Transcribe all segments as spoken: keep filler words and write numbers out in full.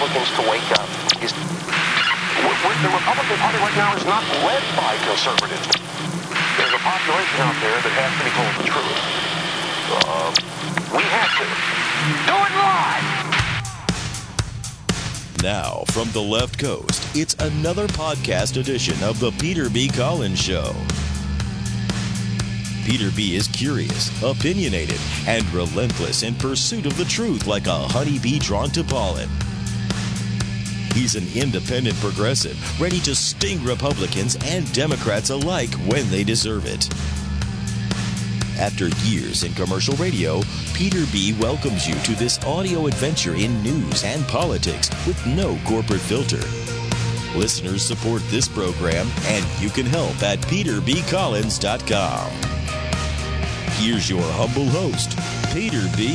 Republicans to wake up. Is the Republican Party right now is not led by conservatives. There's a population out there that has to be told the truth. Uh, we have to. Do it live! Now, from the left coast, it's another podcast edition of the Peter B. Collins Show. Peter B. is curious, opinionated, and relentless in pursuit of the truth like a honeybee drawn to pollen. He's an independent progressive, ready to sting Republicans and Democrats alike when they deserve it. After years in commercial radio, Peter B. welcomes you to this audio adventure in news and politics with no corporate filter. Listeners support this program, and you can help at peter b collins dot com. Here's your humble host, Peter B.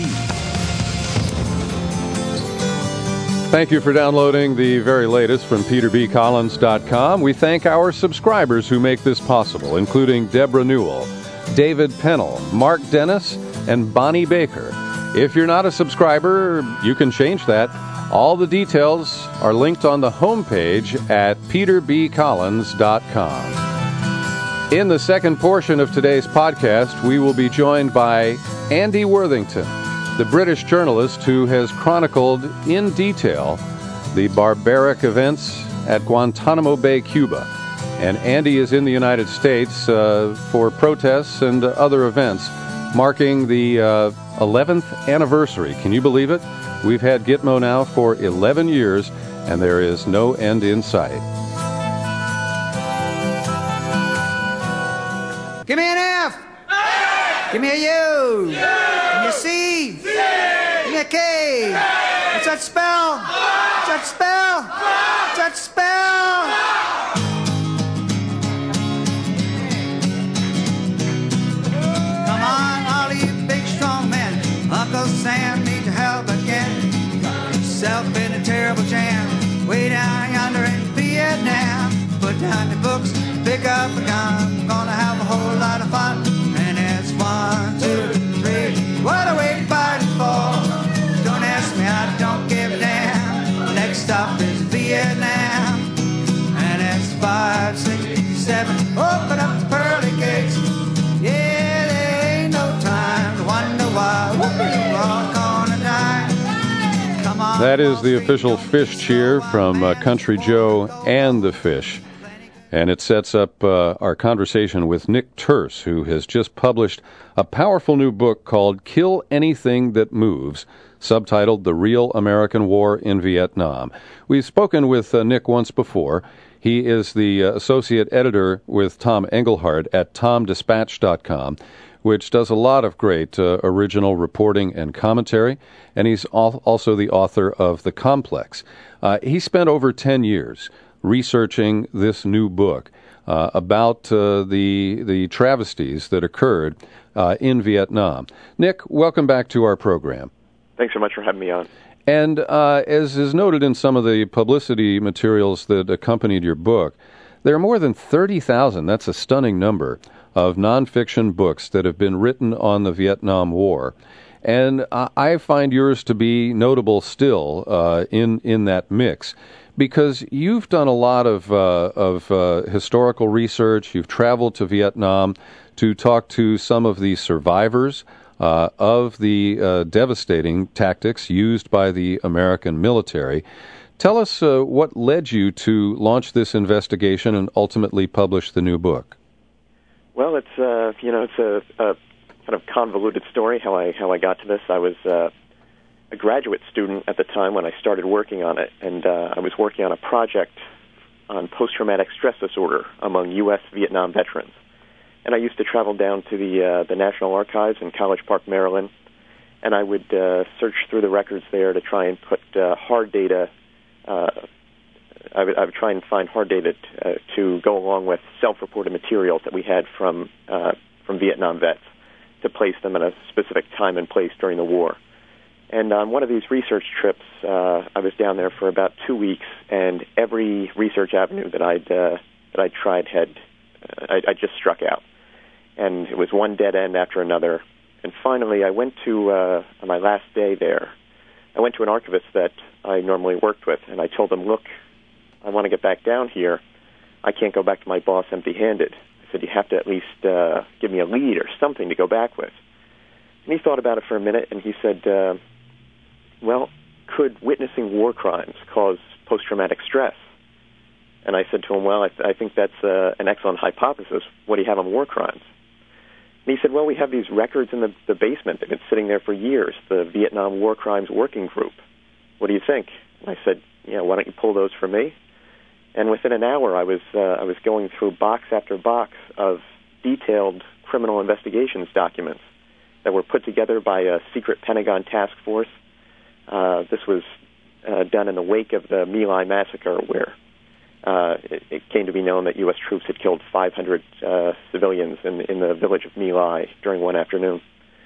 Thank you for downloading the very latest from peter b collins dot com. We thank our subscribers who make this possible, including Deborah Newell, David Pennell, Mark Dennis, and Bonnie Baker. If you're not a subscriber, you can change that. All the details are linked on the homepage at peter b collins dot com. In the second portion of today's podcast, we will be joined by Andy Worthington, the British journalist who has chronicled in detail the barbaric events at Guantanamo Bay, Cuba. And Andy is in the United States uh, for protests and other events marking the uh, eleventh anniversary. Can you believe it? We've had Gitmo now for eleven years, and there is no end in sight. Give me an F. A. Give me a U. U. Give me a C. C. Give me a K. K. What's that spell? What's that spell? What's that spell? Come on, all you big strong men. Uncle Sam needs your help again. You got yourself in a terrible jam. Way down yonder in Vietnam. Put down your books, pick up a gun. Gonna have a whole lot of fun. And it's one, two, three. What are we fighting for? Don't ask me, I don't give a damn. Next stop is Vietnam. And it's five, six, seven. Open up the pearly gates. Yeah, there ain't no time to wonder why we're all gonna die. Come on. That is the official Fish cheer from uh, Country Joe and the Fish. And it sets up uh, our conversation with Nick Turse, who has just published a powerful new book called Kill Anything That Moves, subtitled The Real American War in Vietnam. We've spoken with uh, Nick once before. He is the uh, associate editor with Tom Engelhardt at tom dispatch dot com, which does a lot of great uh, original reporting and commentary, and he's al- also the author of The Complex. Uh, he spent over ten years researching this new book uh, about uh, the the travesties that occurred uh, in Vietnam. Nick, welcome back to our program. Thanks so much for having me on. And uh, as is noted in some of the publicity materials that accompanied your book, there are more than thirty thousand, that's a stunning number, of nonfiction books that have been written on the Vietnam War. And uh, I find yours to be notable still uh, in, in that mix, because you've done a lot of uh, of uh, historical research. You've traveled to Vietnam to talk to some of the survivors uh, of the uh, devastating tactics used by the American military. Tell us uh, what led you to launch this investigation and ultimately publish the new book. Well, it's uh, you know it's a, a kind of convoluted story how I how I got to this. I was uh, a graduate student at the time when I started working on it, and uh, I was working on a project on post-traumatic stress disorder among U S Vietnam veterans. And I used to travel down to the uh, the National Archives in College Park, Maryland, and I would uh, search through the records there to try and put uh, hard data. Uh, I would, I would try and find hard data t- uh, to go along with self-reported materials that we had from uh, from Vietnam vets to place them at a specific time and place during the war. And on one of these research trips, uh, I was down there for about two weeks, and every research avenue that I'd uh, that I tried had uh, I, I just struck out, and it was one dead end after another. And finally, I went to uh, on my last day there. I went to an archivist that I normally worked with, and I told him, look, I want to get back down here. I can't go back to my boss empty-handed. I said, you have to at least uh, give me a lead or something to go back with. And he thought about it for a minute, and he said, uh, well, could witnessing war crimes cause post-traumatic stress? And I said to him, well, I, th- I think that's uh, an excellent hypothesis. What do you have on war crimes? And he said, well, we have these records in the, the basement. They've been sitting there for years, the Vietnam War Crimes Working Group. What do you think? And I said, yeah, why don't you pull those for me? And within an hour, I was uh, I was going through box after box of detailed criminal investigations documents that were put together by a secret Pentagon task force. Uh, this was uh, done in the wake of the My Lai massacre, where uh, it, it came to be known that U S troops had killed five hundred uh, civilians in, in the village of My Lai during one afternoon.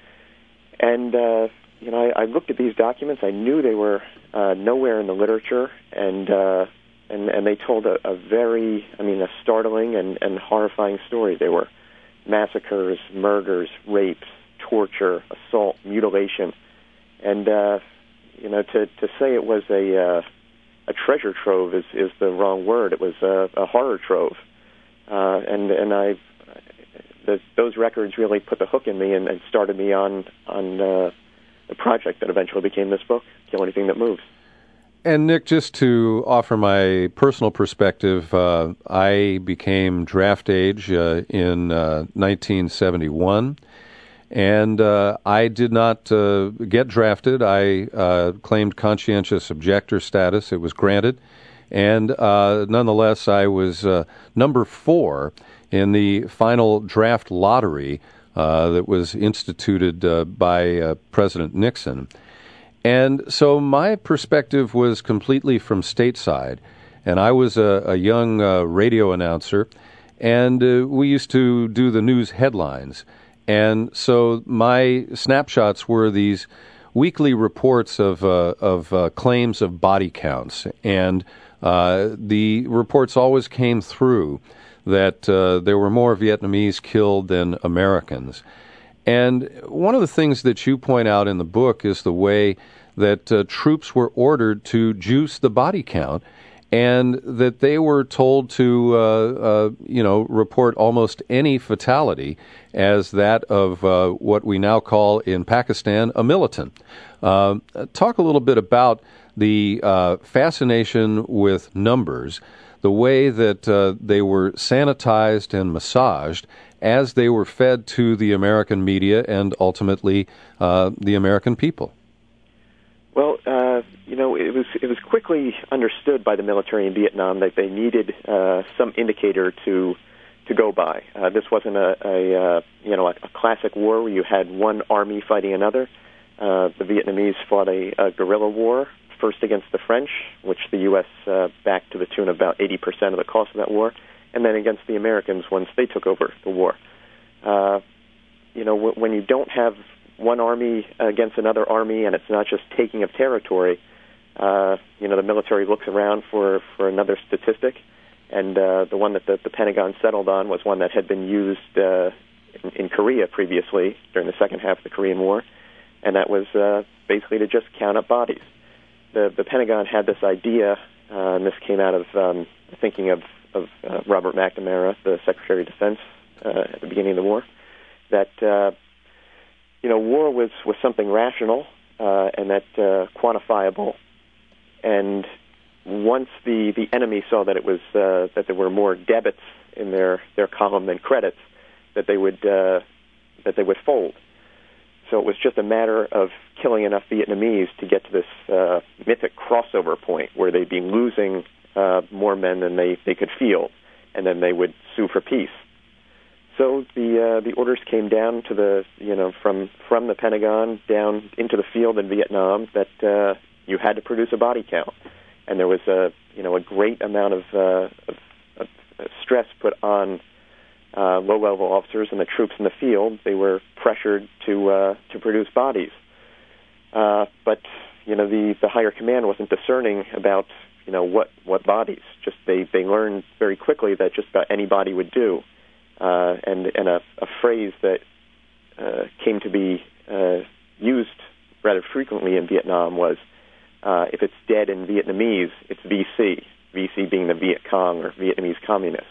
And uh, you know, I, I looked at these documents. I knew they were uh, nowhere in the literature, and uh, and and they told a, a very, I mean, a startling and, and horrifying story. They were massacres, murders, rapes, torture, assault, mutilation, and uh, you know, to to say it was a uh, a treasure trove is, is the wrong word. It was a, a horror trove, uh, and and I the, those records really put the hook in me and, and started me on on uh, the project that eventually became this book, Kill Anything That Moves. And Nick, just to offer my personal perspective, uh, I became draft age uh, in uh, nineteen seventy-one. And uh, I did not uh, get drafted. I uh, claimed conscientious objector status. It was granted. And uh, nonetheless, I was uh, number four in the final draft lottery uh, that was instituted uh, by uh, President Nixon. And so my perspective was completely from stateside. And I was a, a young uh, radio announcer, and uh, we used to do the news headlines. And so my snapshots were these weekly reports of uh, of uh, claims of body counts, and uh, the reports always came through that uh, there were more Vietnamese killed than Americans. And one of the things that you point out in the book is the way that uh, troops were ordered to juice the body count, and that they were told to, uh, uh, you know, report almost any fatality as that of uh, what we now call in Pakistan a militant. Uh, talk a little bit about the uh, fascination with numbers, the way that uh, they were sanitized and massaged as they were fed to the American media and ultimately uh, the American people. Well, uh, you know, it was it was quickly understood by the military in Vietnam that they needed uh, some indicator to to go by. Uh, this wasn't a, a uh, you know a, a classic war where you had one army fighting another. Uh, the Vietnamese fought a, a guerrilla war, first against the French, which the U S uh, backed to the tune of about eighty percent of the cost of that war, and then against the Americans once they took over the war. Uh, you know, w- when you don't have one army against another army, and it's not just taking of territory, uh, you know, the military looks around for, for another statistic, and uh, the one that the, the Pentagon settled on was one that had been used uh, in, in Korea previously during the second half of the Korean War, and that was uh, basically to just count up bodies. The, the Pentagon had this idea, uh, and this came out of um, thinking of, of uh, Robert McNamara, the Secretary of Defense uh, at the beginning of the war, that uh, you know, war was, was something rational uh, and that uh, quantifiable. And once the, the enemy saw that it was uh, that there were more debits in their, their column than credits, that they would uh, that they would fold. So it was just a matter of killing enough Vietnamese to get to this uh, mythic crossover point where they'd be losing uh, more men than they, they could field, and then they would sue for peace. So the uh, the orders came down to the you know from from the Pentagon down into the field in Vietnam that uh, you had to produce a body count, and there was a you know a great amount of, uh, of, of stress put on uh, low level officers and the troops in the field. They were pressured to uh, to produce bodies, uh, but you know the, the higher command wasn't discerning about you know what what bodies. Just they they learned very quickly that just about any body would do. Uh, and and a, a phrase that uh, came to be uh, used rather frequently in Vietnam was, Uh, if it's dead in Vietnamese, it's V C, V C being the Viet Cong or Vietnamese communists.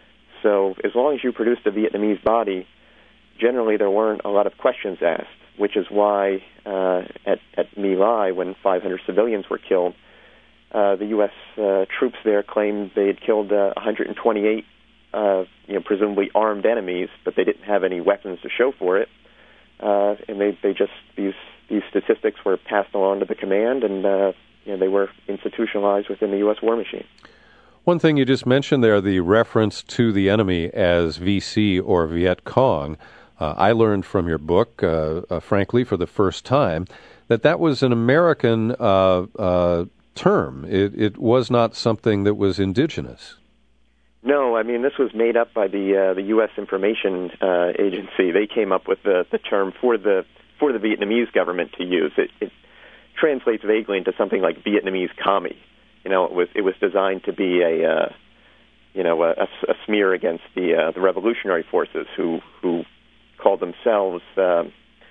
So as long as you produced a Vietnamese body, generally there weren't a lot of questions asked, which is why uh, at, at My Lai, when five hundred civilians were killed, uh, the U S uh, troops there claimed they had killed uh, one hundred twenty-eight, uh, you know, presumably armed enemies, but they didn't have any weapons to show for it. Uh, and they, they just, these these statistics were passed along to the command, and uh, you know, they were institutionalized within the U S war machine. One thing you just mentioned there, the reference to the enemy as V C or Viet Cong, uh, I learned from your book, uh, uh, frankly, for the first time, that that was an American uh, uh, term. It, it was not something that was indigenous. No, I mean, this was made up by the uh, the U S Information uh, Agency. They came up with the, the term for the for the Vietnamese government to use. It, it translates vaguely into something like Vietnamese commie. You know, it was it was designed to be a uh, you know a, a smear against the uh, the revolutionary forces who who called themselves uh,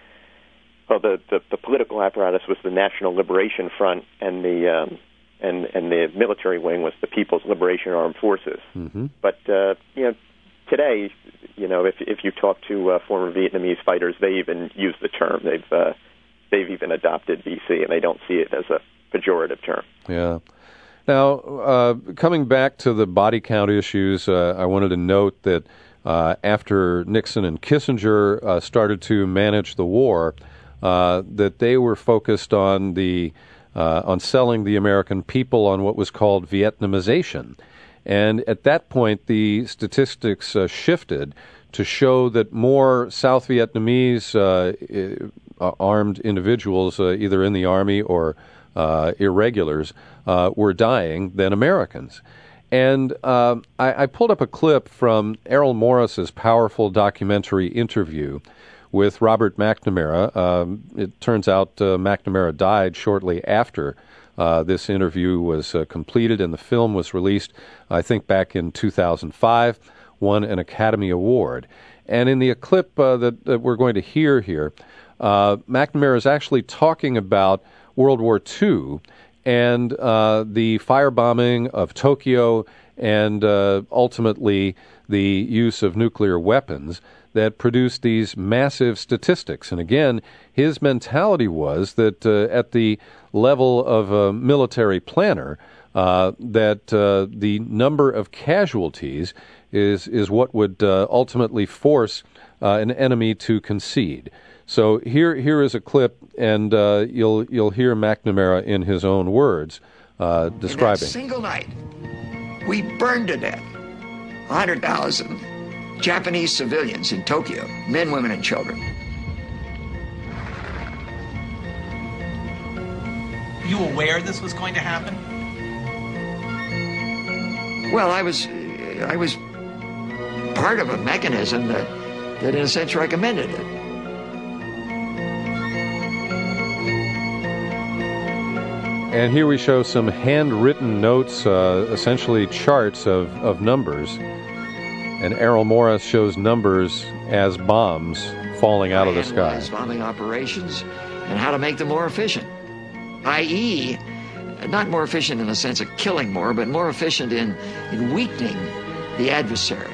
well the, the the political apparatus was the National Liberation Front, and the um, and and the military wing was the People's Liberation Armed Forces. Mm-hmm. But uh, you know, today, you know, if if you talk to uh, former Vietnamese fighters, they even use the term. They've uh, they've even adopted V C, and they don't see it as a pejorative term. Yeah. Now, uh, coming back to the body count issues, uh, I wanted to note that uh, after Nixon and Kissinger uh, started to manage the war, uh, that they were focused on the uh, on selling the American people on what was called Vietnamization. And at that point, the statistics uh, shifted to show that more South Vietnamese uh, uh, armed individuals, uh, either in the Army or uh, irregulars, uh, were dying than Americans. And uh, I, I pulled up a clip from Errol Morris's powerful documentary interview with Robert McNamara. Um, it turns out uh, McNamara died shortly after uh, this interview was uh, completed, and the film was released, I think, back in two thousand five, won an Academy Award. And in the clip uh, that, that we're going to hear here, uh, McNamara is actually talking about World War Two and uh, the firebombing of Tokyo and uh, ultimately the use of nuclear weapons that produced these massive statistics. And again, his mentality was that uh, at the level of a military planner, uh, that uh, the number of casualties is is what would uh, ultimately force uh, an enemy to concede. So here here is a clip, and uh, you'll you'll hear McNamara in his own words uh, describing. In that single night, we burned to death one hundred thousand Japanese civilians in Tokyo, men, women, and children. Were you aware this was going to happen? Well, I was, I was part of a mechanism that, that in a sense recommended it. And here we show some handwritten notes, uh, essentially charts of, of numbers. And Errol Morris shows numbers as bombs falling out of the sky. Bombing operations and how to make them more efficient, that is, not more efficient in the sense of killing more, but more efficient in, in weakening the adversary.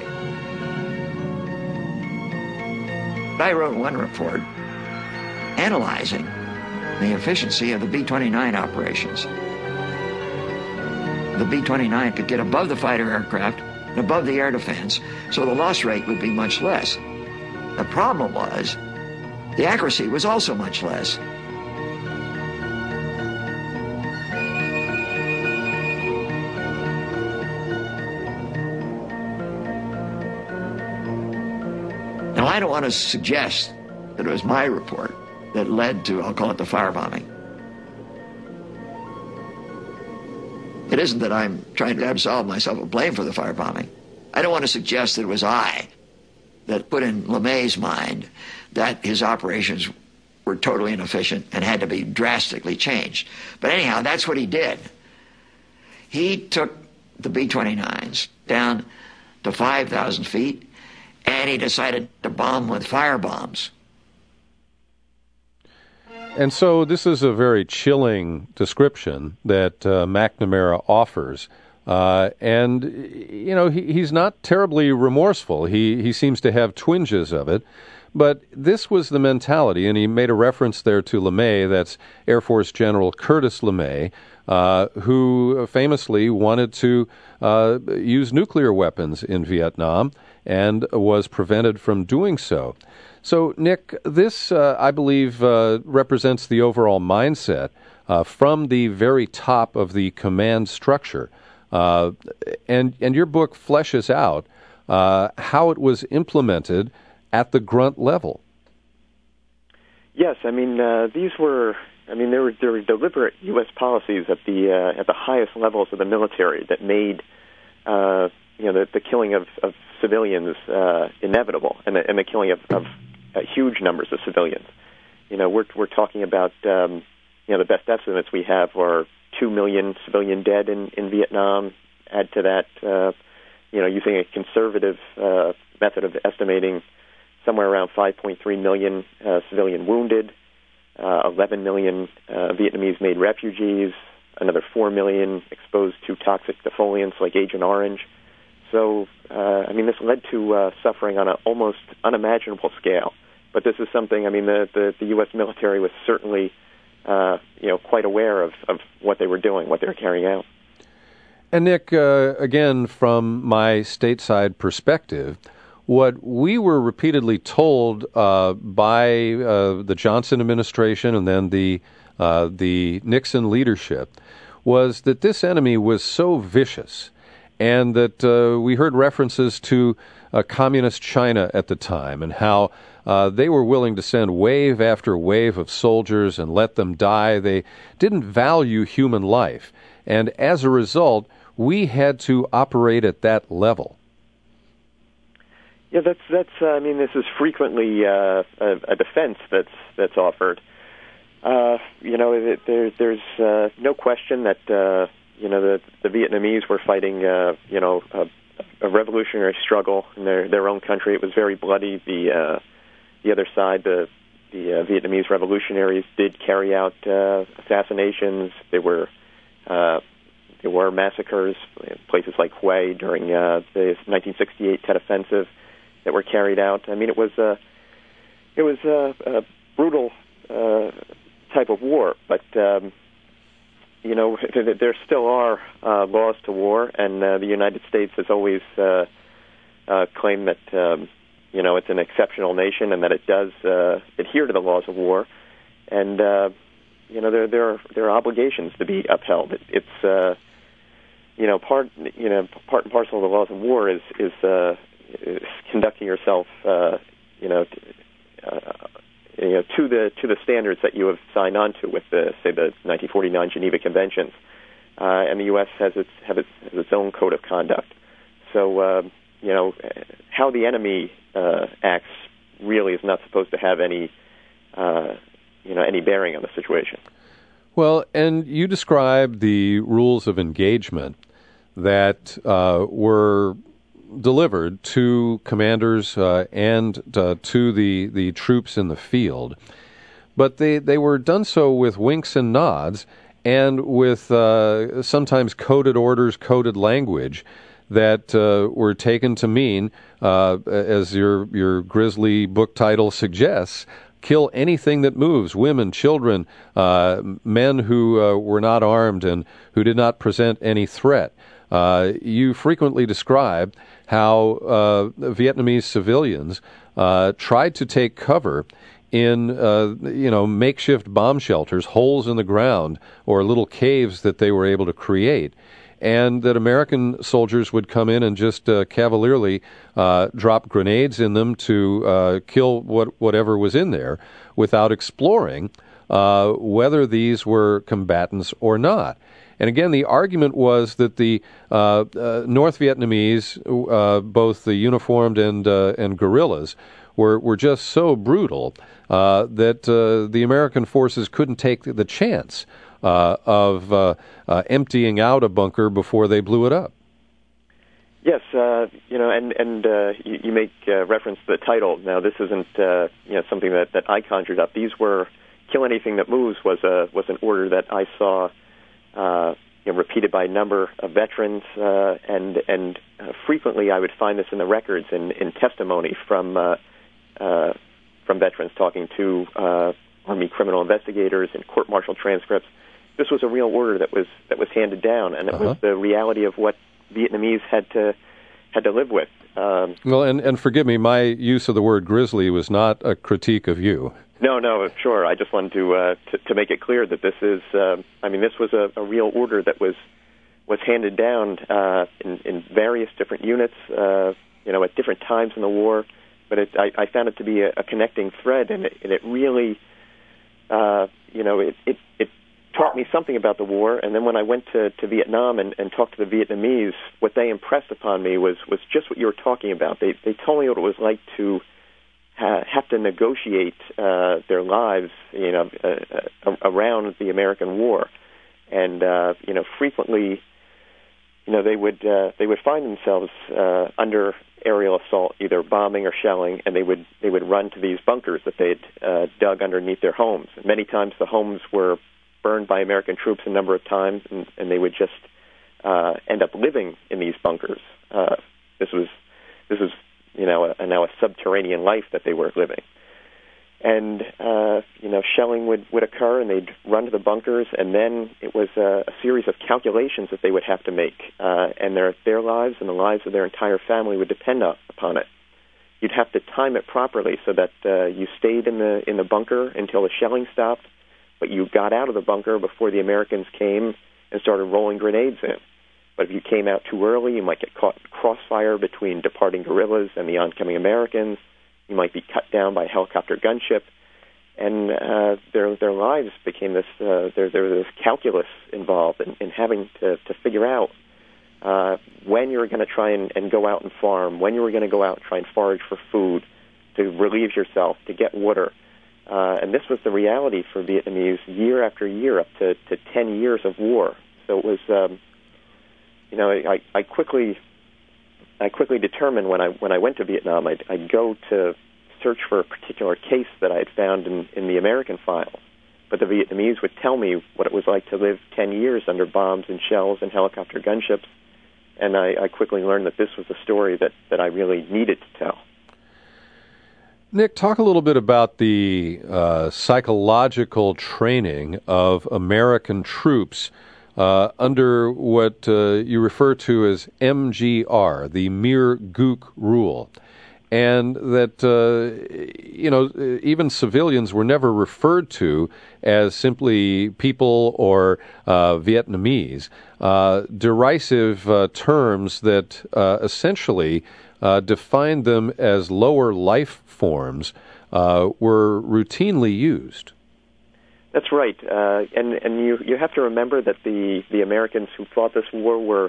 I wrote one report analyzing the efficiency of the B twenty-nine operations. The B twenty-nine could get above the fighter aircraft and above the air defense, so the loss rate would be much less. The problem was the accuracy was also much less. Now, I don't want to suggest that it was my report that led to, I'll call it the firebombing. It isn't that I'm trying to absolve myself of blame for the firebombing. I don't want to suggest that it was I that put in LeMay's mind that his operations were totally inefficient and had to be drastically changed. But anyhow, that's what he did. He took the B twenty-nines down to five thousand feet, and he decided to bomb with firebombs. And so this is a very chilling description that uh, McNamara offers. Uh, and, you know, he, he's not terribly remorseful. He, he seems to have twinges of it. But this was the mentality, and he made a reference there to LeMay, that's Air Force General Curtis LeMay, uh, who famously wanted to uh, use nuclear weapons in Vietnam and was prevented from doing so. So, Nick, this, uh, I believe, uh, represents the overall mindset uh, from the very top of the command structure. Uh, and, and your book fleshes out uh, how it was implemented at the grunt level. Yes, I mean uh, these were, I mean there were there were deliberate U S policies at the uh, at the highest levels of the military that made uh, you know the, the killing of, of civilians uh, inevitable, and the, and the killing of, of uh, huge numbers of civilians. You know, we're we're talking about um, you know the best estimates we have are two million civilian dead in, in Vietnam. Add to that, uh, you know, using a conservative uh, method of estimating, somewhere around five point three million uh, civilian wounded, uh, eleven million uh, Vietnamese-made refugees, another four million exposed to toxic defoliants like Agent Orange. So, uh, I mean, this led to uh, suffering on an almost unimaginable scale. But this is something, I mean, the, the, the U S military was certainly, uh, you know, quite aware of, of what they were doing, what they were carrying out. And, Nick, uh, again, from my stateside perspective, what we were repeatedly told uh, by uh, the Johnson administration and then the uh, the Nixon leadership was that this enemy was so vicious, and that uh, we heard references to uh, communist China at the time and how uh, they were willing to send wave after wave of soldiers and let them die. They didn't value human life, and as a result, we had to operate at that level. Yeah, that's that's. Uh, I mean, this is frequently uh, a, a defense that's that's offered. Uh, you know, it, there, there's uh, no question that uh, you know the, the Vietnamese were fighting uh, you know a, a revolutionary struggle in their their own country. It was very bloody. The uh, the other side, the the uh, Vietnamese revolutionaries, did carry out uh, assassinations. There were uh, there were massacres in places like Hue during uh, the nineteen sixty-eight Tet Offensive that were carried out. I mean, it was a it was a, a brutal uh, type of war, but um, you know there still are uh, laws to war, and uh, the United States has always uh, uh, claimed that um, you know it's an exceptional nation and that it does uh, adhere to the laws of war, and uh, you know there there are, there are obligations to be upheld. It, it's uh, you know part you know part and parcel of the laws of war is is uh, conducting yourself, uh, you know, uh, you know, to the to the standards that you have signed on to with the, say, the nineteen forty-nine Geneva Conventions, uh, and the U S has its have its, has its own code of conduct. So, uh, you know, how the enemy uh, acts really is not supposed to have any, uh, you know, any bearing on the situation. Well, and you described the rules of engagement that uh, were delivered to commanders uh, and uh, to the, the troops in the field. But they, they were done so with winks and nods and with uh, sometimes coded orders, coded language that uh, were taken to mean, uh, as your, your grisly book title suggests, kill anything that moves, women, children, uh, men who uh, were not armed and who did not present any threat. Uh, you frequently describe how uh, Vietnamese civilians uh, tried to take cover in, uh, you know, makeshift bomb shelters, holes in the ground, or little caves that they were able to create, and that American soldiers would come in and just uh, cavalierly uh, drop grenades in them to uh, kill what, whatever was in there without exploring uh, whether these were combatants or not. And again, the argument was that the uh, uh, North Vietnamese, uh, both the uniformed and uh, and guerrillas, were were just so brutal uh, that uh, the American forces couldn't take the chance uh, of uh, uh, emptying out a bunker before they blew it up. Yes, uh, you know, and and uh, you, you make uh, reference to the title. Now, this isn't uh, you know something that, that I conjured up. These were kill anything that moves was a was an order that I saw uh, you know, repeated by a number of veterans, uh, and and uh, frequently I would find this in the records and in, in testimony from uh, uh, from veterans talking to uh, Army criminal investigators and court-martial transcripts. This was a real order that was that was handed down, and it uh-huh. was the reality of what Vietnamese had to had to live with. Um, well, and, and forgive me, my use of the word grizzly was not a critique of you. No, no, sure. I just wanted to uh, to, to make it clear that this is, uh, I mean, this was a, a real order that was was handed down uh, in, in various different units, uh, you know, at different times in the war. But it, I, I found it to be a, a connecting thread, and it, and it really, uh, you know, it, it, it taught me something about the war. And then when I went to, to Vietnam and, and talked to the Vietnamese, what they impressed upon me was, was just what you were talking about. They they told me what it was like to ha- have to negotiate uh, their lives, you know, uh, uh, around the American war, and uh, you know, frequently, you know, they would uh, they would find themselves uh, under aerial assault, either bombing or shelling, and they would they would run to these bunkers that they'd uh, dug underneath their homes. And many times the homes were burned by American troops a number of times, and, and they would just uh, end up living in these bunkers. Uh, this was this was you know a, now a subterranean life that they were living, and uh, you know shelling would, would occur, and they'd run to the bunkers, and then it was a, a series of calculations that they would have to make, uh, and their their lives and the lives of their entire family would depend up, upon it. You'd have to time it properly so that uh, you stayed in the in the bunker until the shelling stopped, but you got out of the bunker before the Americans came and started rolling grenades in. But if you came out too early, you might get caught in crossfire between departing guerrillas and the oncoming Americans. You might be cut down by a helicopter gunship. And uh, their their lives became this, uh, there, there was this calculus involved in, in having to, to figure out uh, when you were going to try and, and go out and farm, when you were going to go out and try and forage for food, to relieve yourself, to get water. Uh, and this was the reality for Vietnamese year after year, up to, to ten years of war. So it was, um, you know, I, I quickly, I quickly determined when I when I went to Vietnam, I'd, I'd go to search for a particular case that I had found in, in the American files. But the Vietnamese would tell me what it was like to live ten years under bombs and shells and helicopter gunships, and I, I quickly learned that this was a story that, that I really needed to tell. Nick, talk a little bit about the uh, psychological training of American troops uh, under what uh, you refer to as M G R, the Mir Guk rule, and that, uh, you know, even civilians were never referred to as simply people or uh, Vietnamese, uh, derisive uh, terms that uh, essentially uh, defined them as lower life forms uh, were routinely used. That's right, uh, and and you you have to remember that the, the Americans who fought this war were,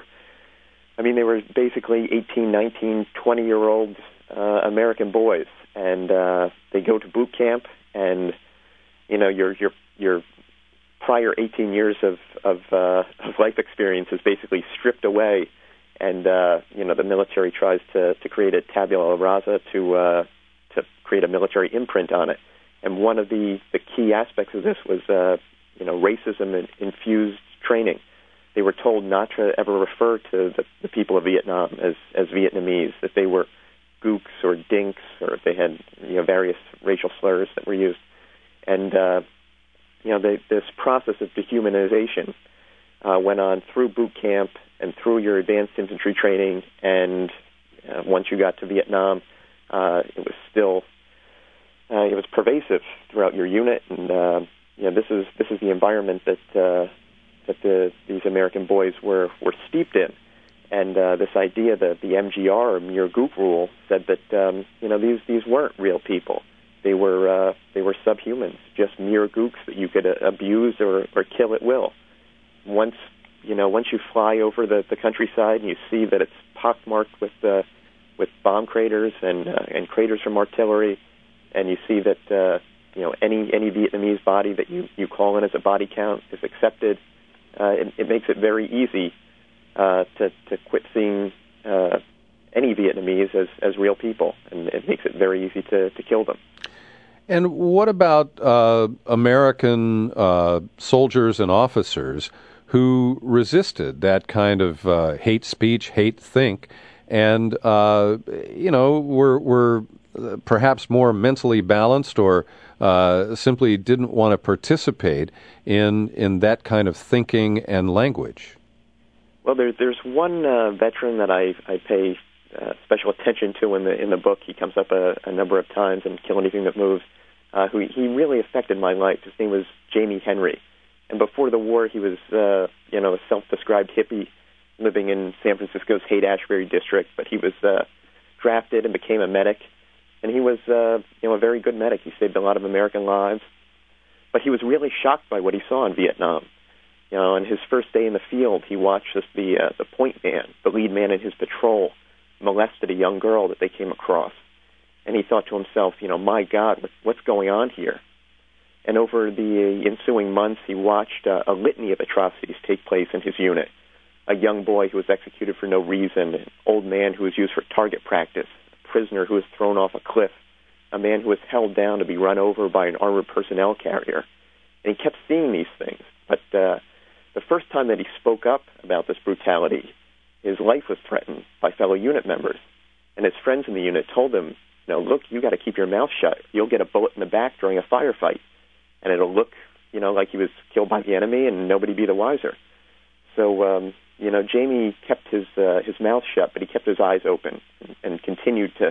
I mean, they were basically eighteen, nineteen, twenty-year-old uh, American boys, and uh, they go to boot camp, and you know your your your prior eighteen years of of, uh, of life experience is basically stripped away, and uh, you know the military tries to to create a tabula rasa to uh, to create a military imprint on it. And one of the, the key aspects of this was, uh, you know, racism-infused training. They were told not to ever refer to the, the people of Vietnam as, as Vietnamese, that they were gooks or dinks, or they had, you know, various racial slurs that were used. And, uh, you know, they, this process of dehumanization uh, went on through boot camp and through your advanced infantry training, and uh, once you got to Vietnam, uh, it was still... Uh, it was pervasive throughout your unit, and uh, you know, this is this is the environment that uh, that the, these American boys were, were steeped in, and uh, this idea that the M G R or Mir Guk rule said that um, you know these these weren't real people; they were uh, they were subhumans, just Mir Guks that you could uh, abuse or, or kill at will. Once you know, once you fly over the, the countryside and you see that it's pockmarked with uh, with bomb craters and uh, and craters from artillery. And you see that uh, you know any any Vietnamese body that you, you call in as a body count is accepted. Uh, it, it makes it very easy uh, to to quit seeing uh, any Vietnamese as, as real people, and it makes it very easy to, to kill them. And what about uh, American uh, soldiers and officers who resisted that kind of uh, hate speech, hate think, and, uh, you know, were, were perhaps more mentally balanced or uh, simply didn't want to participate in in that kind of thinking and language? Well, there's there's one uh, veteran that I I pay uh, special attention to in the in the book. He comes up a, a number of times in Kill Anything That Moves. Uh, who he really affected my life. His name was Jamie Henry, and before the war, he was uh, you know a self-described hippie living in San Francisco's Haight-Ashbury district. But he was uh, drafted and became a medic. And he was, uh, you know, a very good medic. He saved a lot of American lives. But he was really shocked by what he saw in Vietnam. You know, on his first day in the field, he watched this, the uh, the point man, the lead man in his patrol, molested a young girl that they came across. And he thought to himself, you know, my God, what's going on here? And over the ensuing months, he watched uh, a litany of atrocities take place in his unit. A young boy who was executed for no reason, an old man who was used for target practice, prisoner who was thrown off a cliff, a man who was held down to be run over by an armored personnel carrier. And he kept seeing these things. But uh, the first time that he spoke up about this brutality, his life was threatened by fellow unit members. And his friends in the unit told him, you know, look, you got to keep your mouth shut. You'll get a bullet in the back during a firefight. And it'll look, you know, like he was killed by the enemy and nobody be the wiser. So, um, you know, Jamie kept his uh, his mouth shut, but he kept his eyes open and, and continued to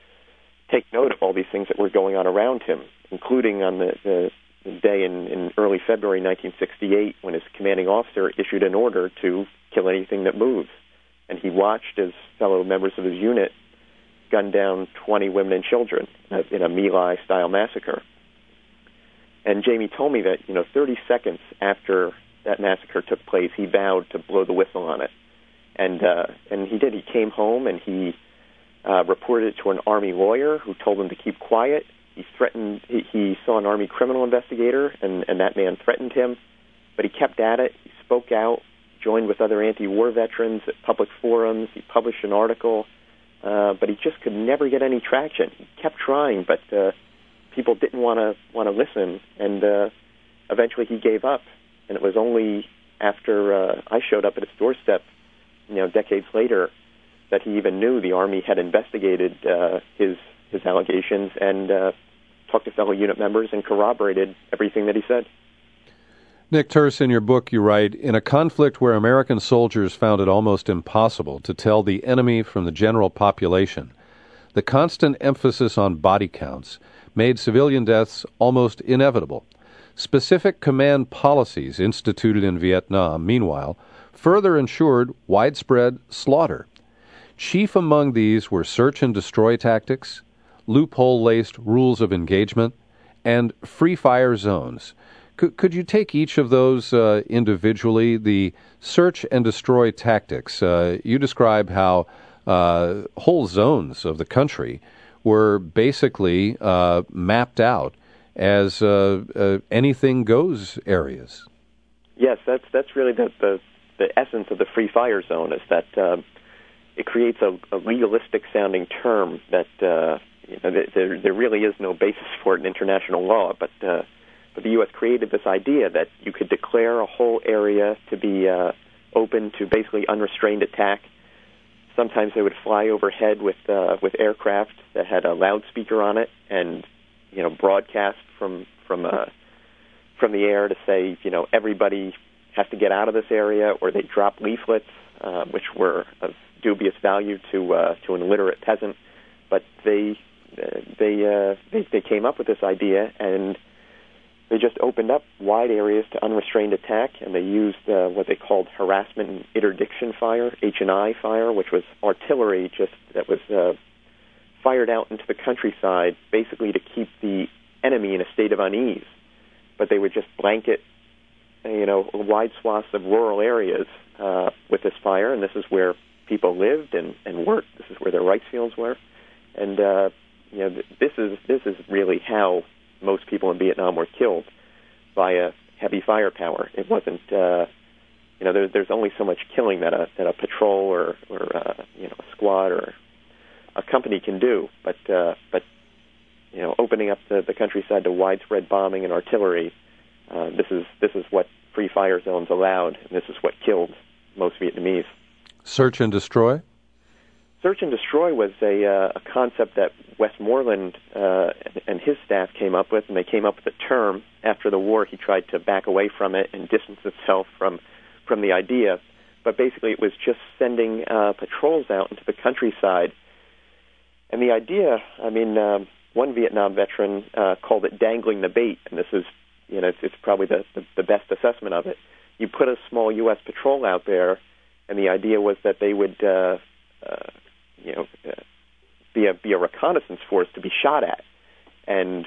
take note of all these things that were going on around him, including on the, the, the day in, in early February nineteen sixty-eight when his commanding officer issued an order to kill anything that moves. And he watched as fellow members of his unit gunned down twenty women and children in a My Lai-style massacre. And Jamie told me that, you know, thirty seconds after that massacre took place, he vowed to blow the whistle on it. And uh, and he did. He came home and he uh, reported it to an Army lawyer who told him to keep quiet. He threatened. He, he saw an Army criminal investigator, and, and that man threatened him. But he kept at it. He spoke out, joined with other anti-war veterans at public forums. He published an article, uh, but he just could never get any traction. He kept trying, but uh, people didn't want to want to listen, and uh, eventually he gave up. And it was only after uh, I showed up at his doorstep, you know, decades later, that he even knew the Army had investigated uh, his his allegations and uh, talked to fellow unit members and corroborated everything that he said. Nick Turse, in your book, you write, in a conflict where American soldiers found it almost impossible to tell the enemy from the general population, the constant emphasis on body counts made civilian deaths almost inevitable. Specific command policies instituted in Vietnam, meanwhile, further ensured widespread slaughter. Chief among these were search and destroy tactics, loophole-laced rules of engagement, and free-fire zones. Could, could you take each of those uh, individually? The search and destroy tactics, uh, you describe how uh, whole zones of the country were basically uh, mapped out as uh, uh, anything-goes areas. Yes, that's that's really the, the, the essence of the free fire zone, is that uh, it creates a, a legalistic-sounding term that uh, you know, there, there really is no basis for it in international law, but, uh, but the U S created this idea that you could declare a whole area to be uh, open to basically unrestrained attack. Sometimes they would fly overhead with uh, with aircraft that had a loudspeaker on it and you know, broadcast from from uh, from the air to say, you know, everybody has to get out of this area, or they drop leaflets, uh, which were of dubious value to uh, to an illiterate peasant. But they uh, they, uh, they they came up with this idea, and they just opened up wide areas to unrestrained attack, and they used uh, what they called harassment and interdiction fire, H and I fire, which was artillery just that was uh, fired out into the countryside, basically to keep the enemy in a state of unease. But they would just blanket, you know, wide swaths of rural areas uh, with this fire, and this is where people lived and, and worked. This is where their rice fields were, and uh, you know, this is this is really how most people in Vietnam were killed, via heavy firepower. It wasn't, uh, you know, there, there's only so much killing that a that a patrol or or uh, you know, a squad or a company can do, but uh, but you know, opening up the, the countryside to widespread bombing and artillery. Uh, this is this is what free fire zones allowed, and this is what killed most Vietnamese. Search and destroy? Search and destroy was a, uh, a concept that Westmoreland uh, and, and his staff came up with, and they came up with the term. After the war, he tried to back away from it and distance himself from, from the idea. But basically, it was just sending uh, patrols out into the countryside. And the idea, I mean, um, one Vietnam veteran uh, called it dangling the bait, and this is, you know, it's, it's probably the, the, the best assessment of it. You put a small U S patrol out there, and the idea was that they would, uh, uh, you know, uh, be a be a reconnaissance force to be shot at. And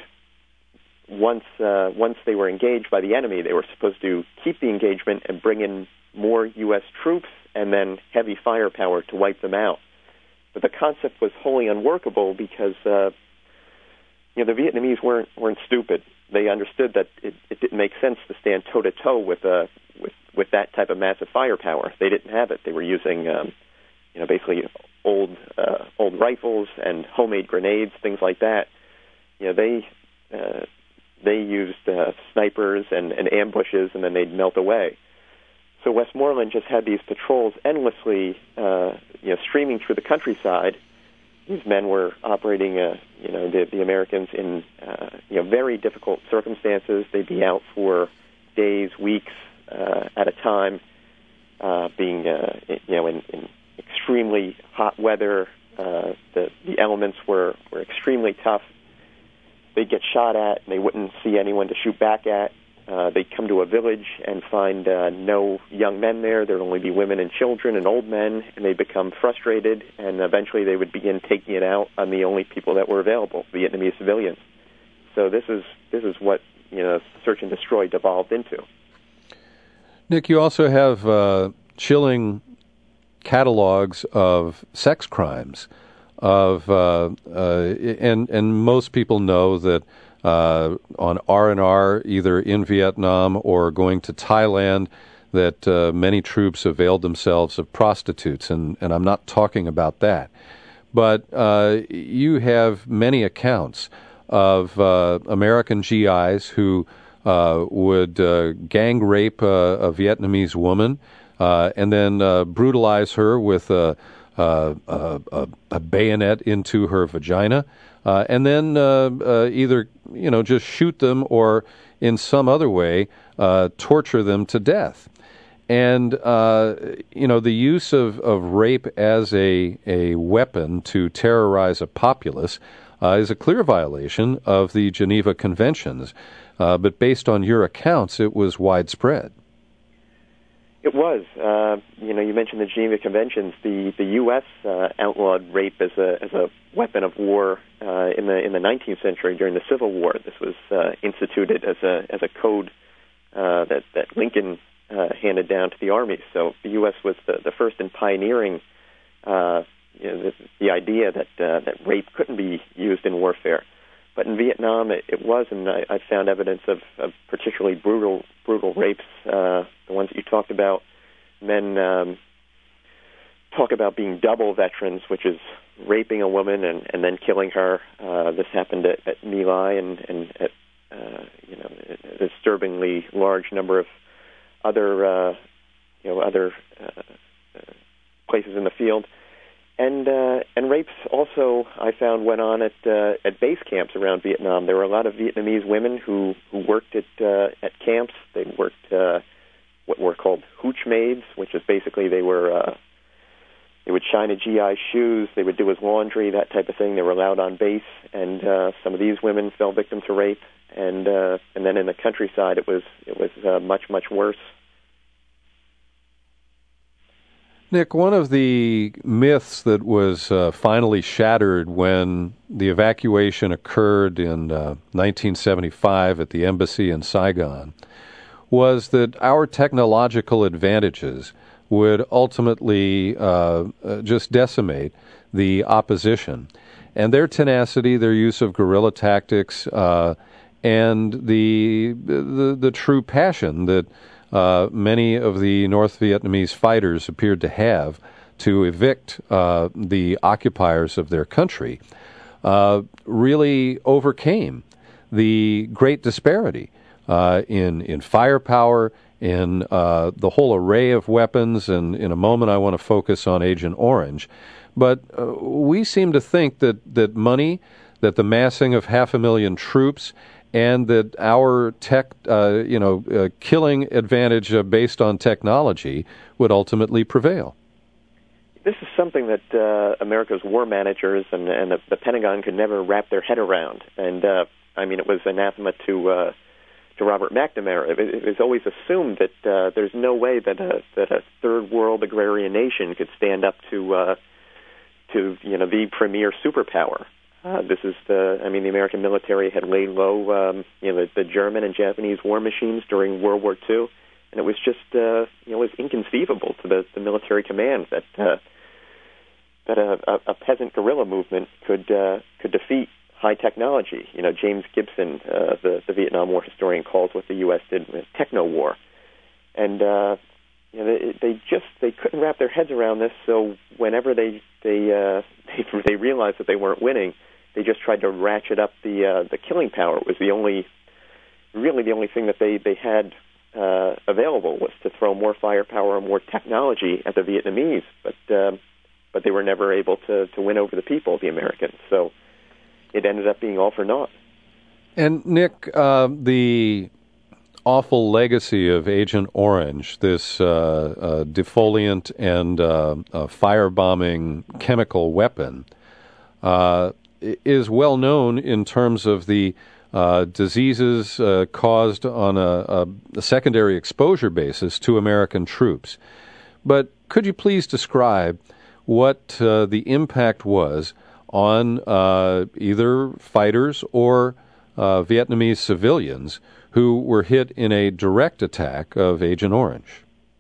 once uh, once they were engaged by the enemy, they were supposed to keep the engagement and bring in more U S troops and then heavy firepower to wipe them out. But the concept was wholly unworkable because uh, you know, the Vietnamese weren't weren't stupid. They understood that it, it didn't make sense to stand toe to toe with uh, with with that type of massive firepower. They didn't have it. They were using um, you know, basically old uh, old rifles and homemade grenades, things like that. You know, they uh, they used uh, snipers and, and ambushes, and then they'd melt away. So Westmoreland just had these patrols endlessly, uh, you know, streaming through the countryside. These men were operating, uh, you know, the, the Americans in, uh, you know, very difficult circumstances. They'd be out for days, weeks uh, at a time, uh, being, uh, you know, in, in extremely hot weather. Uh, the the elements were, were extremely tough. They'd get shot at, and they wouldn't see anyone to shoot back at. Uh, they'd come to a village and find uh, no young men there. There'd only be women and children and old men, and they'd become frustrated, and eventually they would begin taking it out on the only people that were available, Vietnamese civilians. So this is this is what, you know, search and destroy devolved into. Nick, you also have uh, chilling catalogs of sex crimes, of uh, uh, and and most people know that. Uh, on R and R, either in Vietnam or going to Thailand, that uh, many troops availed themselves of prostitutes, and, and I'm not talking about that. But uh, you have many accounts of uh, American G Is who uh, would uh, gang rape uh, a Vietnamese woman uh, and then uh, brutalize her with a, a, a, a bayonet into her vagina. Uh, and then uh, uh, either, you know, just shoot them or in some other way uh, torture them to death. And, uh, you know, the use of, of rape as a, a weapon to terrorize a populace uh, is a clear violation of the Geneva Conventions. Uh, but based on your accounts, it was widespread. It was. Uh, you know, you mentioned the Geneva Conventions. The the U S uh, outlawed rape as a as a weapon of war uh, in the in the nineteenth century during the Civil War. This was uh, instituted as a as a code uh, that that Lincoln uh, handed down to the army. So the U S was the, the first in pioneering uh, you know, the, the idea that uh, that rape couldn't be used in warfare. But in Vietnam, it, it was, and I, I found evidence of, of particularly brutal brutal rapes. Uh, the ones that you talked about, men um, talk about being double veterans, which is raping a woman and, and then killing her. Uh, this happened at, at My Lai and, and at uh, you know a disturbingly large number of other uh, you know other uh, uh, places in the field. And uh, and rapes also, I found, went on at uh, at base camps around Vietnam. There were a lot of Vietnamese women who, who worked at uh, at camps. They worked uh, what were called hooch maids, which is basically they were uh, they would shine a G I's shoes, they would do his laundry, that type of thing. They were allowed on base, and uh, some of these women fell victim to rape. And uh, and then in the countryside, it was it was uh, much much worse. Nick, one of the myths that was uh, finally shattered when the evacuation occurred in uh, nineteen seventy-five at the embassy in Saigon was that our technological advantages would ultimately uh, uh, just decimate the opposition. And their tenacity, their use of guerrilla tactics, uh, and the, the the true passion that Uh, many of the North Vietnamese fighters appeared to have to evict uh, the occupiers of their country. uh, really overcame the great disparity uh, in in firepower, in uh, the whole array of weapons, and in a moment I want to focus on Agent Orange. But uh, we seem to think that, that money, that the massing of half a million troops, and that our tech, uh, you know, uh, killing advantage uh, based on technology would ultimately prevail. This is something that uh, America's war managers and, and the, the Pentagon could never wrap their head around. And, uh, I mean, it was anathema to uh, to Robert McNamara. It, it was always assumed that uh, there's no way that a, that a third world agrarian nation could stand up to, uh, to you know, the premier superpower. Uh, this is the, I mean, the American military had laid low, um, you know, the, the German and Japanese war machines during World War Two, and it was just, uh, you know, it was inconceivable to the, the military command that uh, that a, a, a peasant guerrilla movement could uh, could defeat high technology. You know, James Gibson, uh, the, the Vietnam War historian, calls what the U S did a techno war, and uh, you know, they, they just they couldn't wrap their heads around this. So whenever they they uh, they, they realized that they weren't winning, they just tried to ratchet up the uh, the killing power. It was the only, really the only thing that they they had uh, available was to throw more firepower and more technology at the Vietnamese. But uh, but they were never able to, to win over the people, the Americans. So it ended up being all for naught. And Nick, uh, the awful legacy of Agent Orange, this uh, uh, defoliant and uh, uh, firebombing chemical weapon, uh, is well known in terms of the uh, diseases uh, caused on a, a, a secondary exposure basis to American troops. But could you please describe what uh, the impact was on uh, either fighters or uh, Vietnamese civilians who were hit in a direct attack of Agent Orange?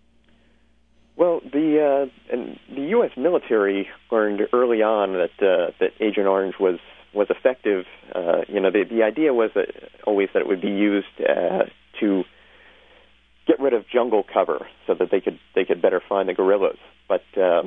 Well, the uh, and the U S military learned early on that uh, that Agent Orange was was effective. Uh, you know, the the idea was that always that it would be used uh, to get rid of jungle cover so that they could they could better find the guerrillas. But um,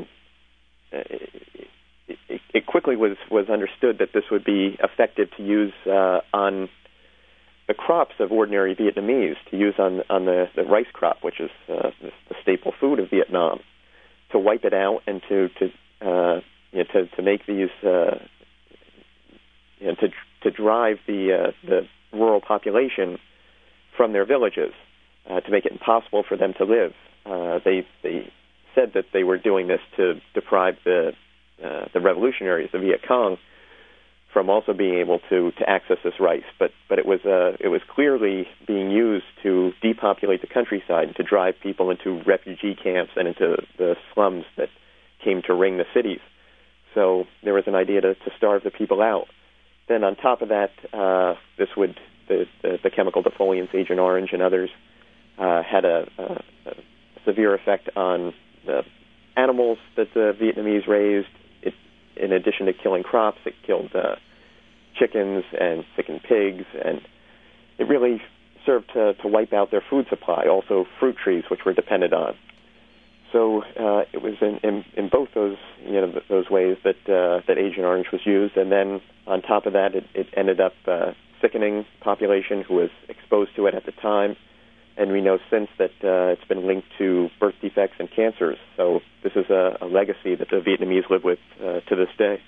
it, it, it quickly was was understood that this would be effective to use uh, on the crops of ordinary Vietnamese, to use on on the, the rice crop, which is uh, the, the staple food of Vietnam, to wipe it out and to to uh, you know, to to make these uh, you know, to to drive the uh, the rural population from their villages, uh, to make it impossible for them to live. Uh, they they said that they were doing this to deprive the uh, the revolutionaries, the Viet Cong, from also being able to, to access this rice, but but it was uh, it was clearly being used to depopulate the countryside and to drive people into refugee camps and into the slums that came to ring the cities. So there was an idea to, to starve the people out. Then on top of that, uh, this would the, the, the chemical defoliants, Agent Orange and others, uh, had a, a, a severe effect on the animals that the Vietnamese raised. It, in addition to killing crops, it killed uh, chickens and sickened pigs, and it really served to, to wipe out their food supply, also fruit trees, which were dependent on. So uh, it was in, in, in both those you know those ways that uh, that Agent Orange was used, and then on top of that, it, it ended up uh, sickening population who was exposed to it at the time, and we know since that uh, it's been linked to birth defects and cancers. So this is a, a legacy that the Vietnamese live with uh, to this day.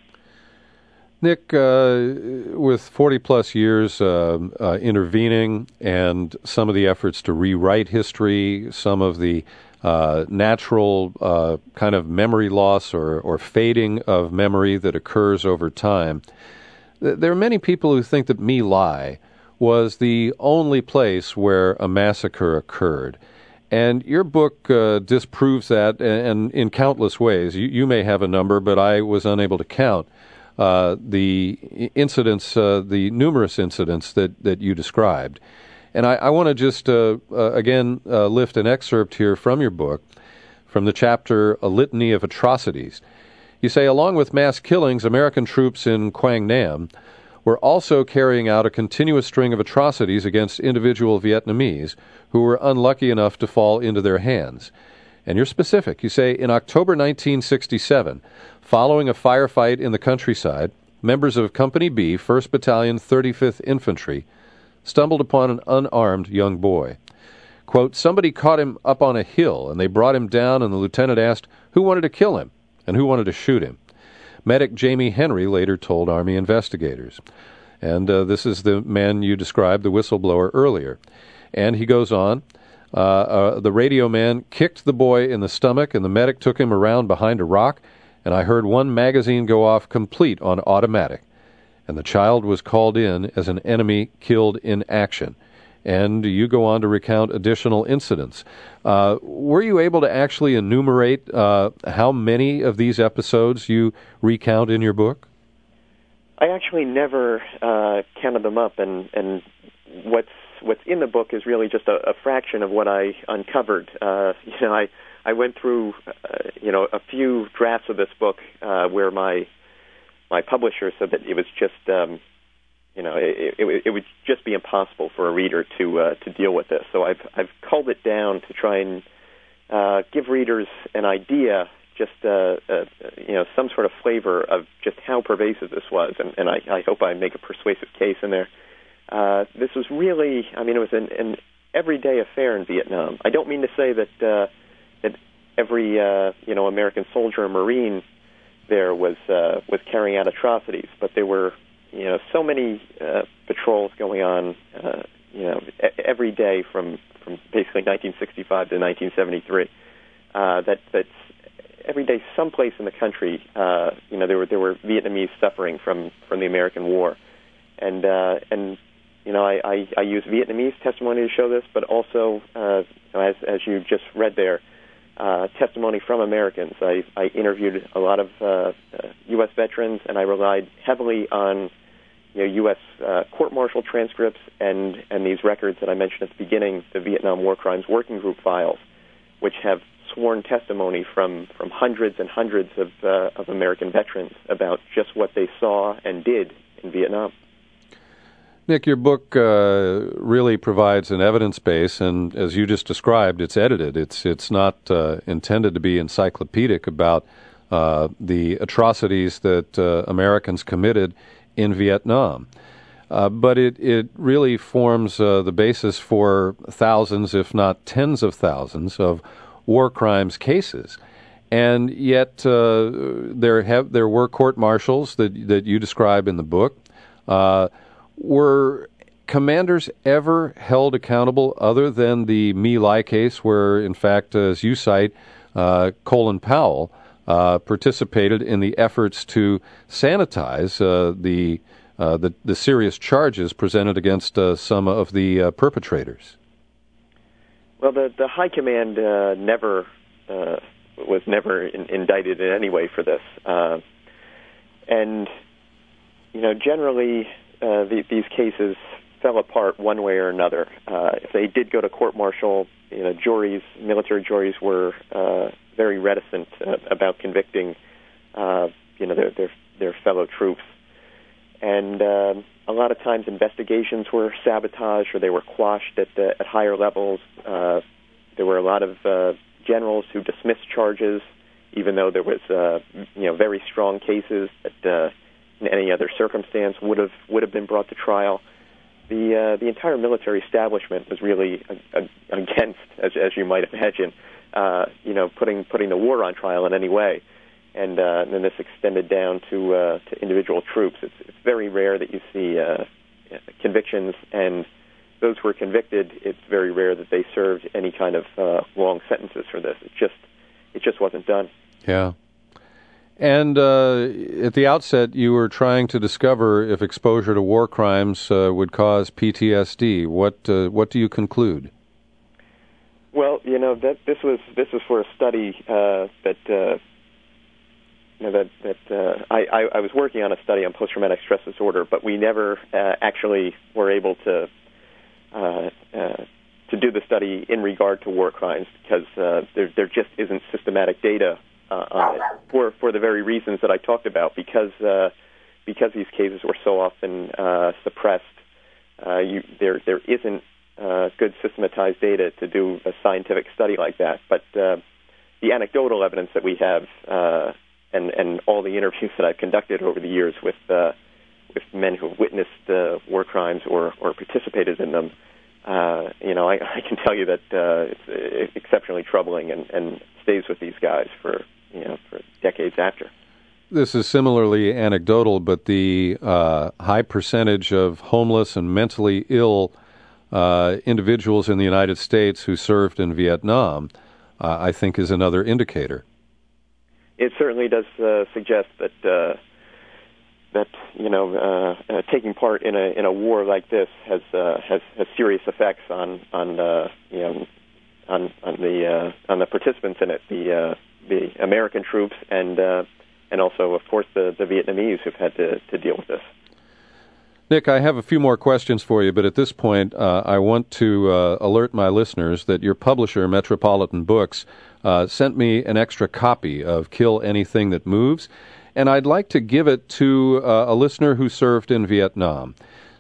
Nick, uh, with forty-plus years uh, uh, intervening and some of the efforts to rewrite history, some of the uh, natural uh, kind of memory loss or, or fading of memory that occurs over time, th- there are many people who think that My Lai was the only place where a massacre occurred. And your book uh, disproves that, and, and in countless ways. You, you may have a number, but I was unable to count uh, the incidents, uh, the numerous incidents that, that you described. And I, I want to just, uh, uh, again, uh, lift an excerpt here from your book, from the chapter A Litany of Atrocities. You say, along with mass killings, American troops in Quang Nam were also carrying out a continuous string of atrocities against individual Vietnamese who were unlucky enough to fall into their hands. And you're specific. You say, in October nineteen sixty-seven, following a firefight in the countryside, members of Company B, first Battalion, thirty-fifth Infantry, stumbled upon an unarmed young boy. Quote, somebody caught him up on a hill, and they brought him down, and the lieutenant asked who wanted to kill him and who wanted to shoot him. Medic Jamie Henry later told Army investigators. And uh, this is the man you described, the whistleblower, earlier. And he goes on, uh, uh, the radio man kicked the boy in the stomach, and the medic took him around behind a rock, and I heard one magazine go off complete on automatic. And the child was called in as an enemy killed in action. And you go on to recount additional incidents. Uh, were you able to actually enumerate uh, how many of these episodes you recount in your book? I actually never uh, counted them up, and, and what's what's in the book is really just a, a fraction of what I uncovered. Uh, you know, I I went through uh, you know a few drafts of this book uh, where my my publisher said that it was just um, you know it, it, it would just be impossible for a reader to uh, to deal with this. So I've I've culled it down to try and uh, give readers an idea. Just uh, uh, you know, some sort of flavor of just how pervasive this was, and, and I, I hope I make a persuasive case in there. Uh, this was really, I mean, it was an, an everyday affair in Vietnam. I don't mean to say that uh, that every uh, you know American soldier or Marine there was uh, was carrying out atrocities, but there were you know so many uh, patrols going on, uh, you know, every day from from basically nineteen sixty-five to nineteen seventy-three. Uh, that that's every day, someplace in the country, uh, you know, there were there were Vietnamese suffering from, from the American War, and uh, and you know, I, I, I use Vietnamese testimony to show this, but also, uh, you know, as as you just read there, uh, testimony from Americans. I, I interviewed a lot of uh, uh, U S veterans, and I relied heavily on you know U S uh, court-martial transcripts and and these records that I mentioned at the beginning, the Vietnam War Crimes Working Group files, which have sworn testimony from, from hundreds and hundreds of, uh, of American veterans about just what they saw and did in Vietnam. Nick, your book uh, really provides an evidence base, and as you just described, it's edited. It's it's not uh, intended to be encyclopedic about uh, the atrocities that uh, Americans committed in Vietnam. Uh, but it, it really forms uh, the basis for thousands, if not tens of thousands, of war crimes cases, and yet uh, there have there were court-martials that that you describe in the book. Uh, were commanders ever held accountable, other than the My Lai case, where, in fact, as you cite, uh, Colin Powell uh, participated in the efforts to sanitize uh, the, uh, the the serious charges presented against uh, some of the uh, perpetrators? Well, the, the High Command uh, never uh, was never in, indicted in any way for this, uh, and you know, generally uh, the, these cases fell apart one way or another. Uh, if they did go to court-martial, you know, juries, military juries were uh, very reticent uh, about convicting, uh, you know, their, their their fellow troops, and uh, a lot of times investigations were sabotaged or they were quashed at the, at higher levels. Uh, there were a lot of uh, generals who dismissed charges, even though there was uh, you know very strong cases that uh, in any other circumstance would have would have been brought to trial. The uh, the entire military establishment was really uh, against, as as you might imagine, uh, you know, putting putting the war on trial in any way. And, uh, and then this extended down to uh, to individual troops. It's, it's very rare that you see uh, convictions, and those who were convicted, it's very rare that they served any kind of uh, long sentences for this. It just it just wasn't done. Yeah. And uh, at the outset, you were trying to discover if exposure to war crimes uh, would cause P T S D. What uh, what do you conclude? Well, you know that this was this was for a study uh, that. Uh, You know, that that uh, I, I, I was working on a study on post-traumatic stress disorder, but we never uh, actually were able to uh, uh, to do the study in regard to war crimes because uh, there there just isn't systematic data uh, on it for for the very reasons that I talked about. Because uh, because these cases were so often uh, suppressed, uh, you, there there isn't uh, good systematized data to do a scientific study like that. But uh, the anecdotal evidence that we have. Uh, and and all the interviews that I've conducted over the years with uh, with men who have witnessed uh, war crimes or or participated in them, uh, you know, I, I can tell you that uh, it's exceptionally troubling and, and stays with these guys for you know for decades after. This is similarly anecdotal, but the uh, high percentage of homeless and mentally ill uh, individuals in the United States who served in Vietnam, uh, I think, is another indicator. It certainly does uh, suggest that uh, that you know uh, uh, taking part in a in a war like this has uh, has, has serious effects on on uh, you know on on the uh, on the participants in it, the uh, the American troops and. Uh, And also, of course, the, the Vietnamese who've had to, to deal with this. Nick, I have a few more questions for you, but at this point, uh, I want to uh, alert my listeners that your publisher, Metropolitan Books, uh, sent me an extra copy of Kill Anything That Moves, and I'd like to give it to uh, a listener who served in Vietnam.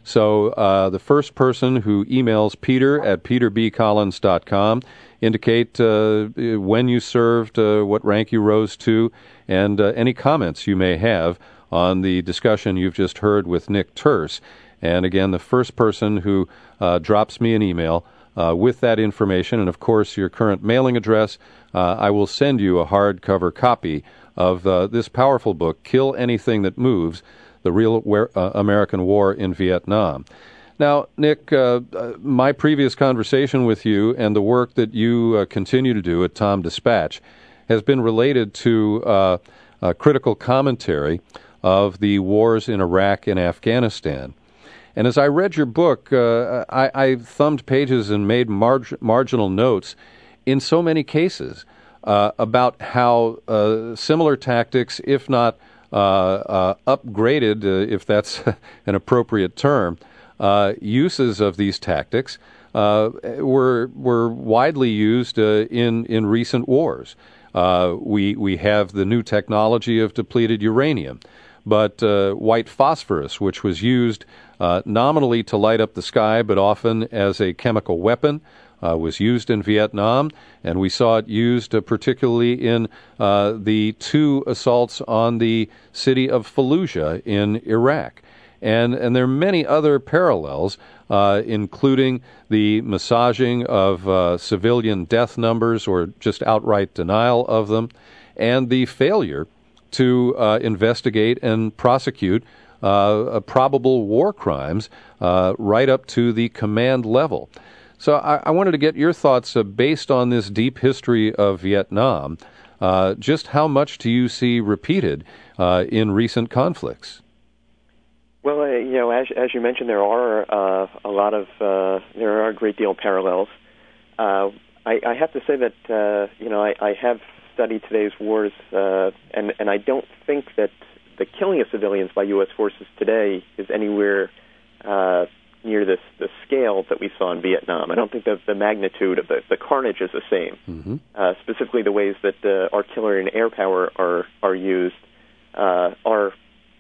So uh, the first person who emails Peter at peter b collins dot com, indicate uh, when you served, uh, what rank you rose to, and uh, any comments you may have on the discussion you've just heard with Nick Turse. And again, the first person who uh, drops me an email uh, with that information, and of course your current mailing address, uh, I will send you a hardcover copy of uh, this powerful book, Kill Anything That Moves, The Real War, uh, American War in Vietnam. Now, Nick, uh, uh, my previous conversation with you and the work that you uh, continue to do at Tom Dispatch has been related to uh, a critical commentary of the wars in Iraq and Afghanistan. And as I read your book, uh, I, I thumbed pages and made marg- marginal notes in so many cases uh, about how uh, similar tactics, if not uh, uh, upgraded, uh, if that's an appropriate term, uh, uses of these tactics uh, were were widely used uh, in in recent wars. Uh, we we have the new technology of depleted uranium, but uh, white phosphorus, which was used uh, nominally to light up the sky, but often as a chemical weapon, uh, was used in Vietnam, and we saw it used uh, particularly in uh, the two assaults on the city of Fallujah in Iraq. And, and there are many other parallels, uh, including the massaging of uh, civilian death numbers or just outright denial of them, and the failure to uh, investigate and prosecute uh, probable war crimes uh, right up to the command level. So I, I wanted to get your thoughts uh, based on this deep history of Vietnam. Uh, just how much do you see repeated uh, in recent conflicts? Well, uh, you know, as, as you mentioned, there are uh, a lot of uh, there are a great deal of parallels. Uh, I, I have to say that uh, you know I, I have studied today's wars, uh, and and I don't think that the killing of civilians by U S forces today is anywhere uh, near this the scale that we saw in Vietnam. I don't think that the magnitude of the, the carnage is the same. Mm-hmm. Uh, specifically, the ways that uh, artillery and air power are are used uh, are,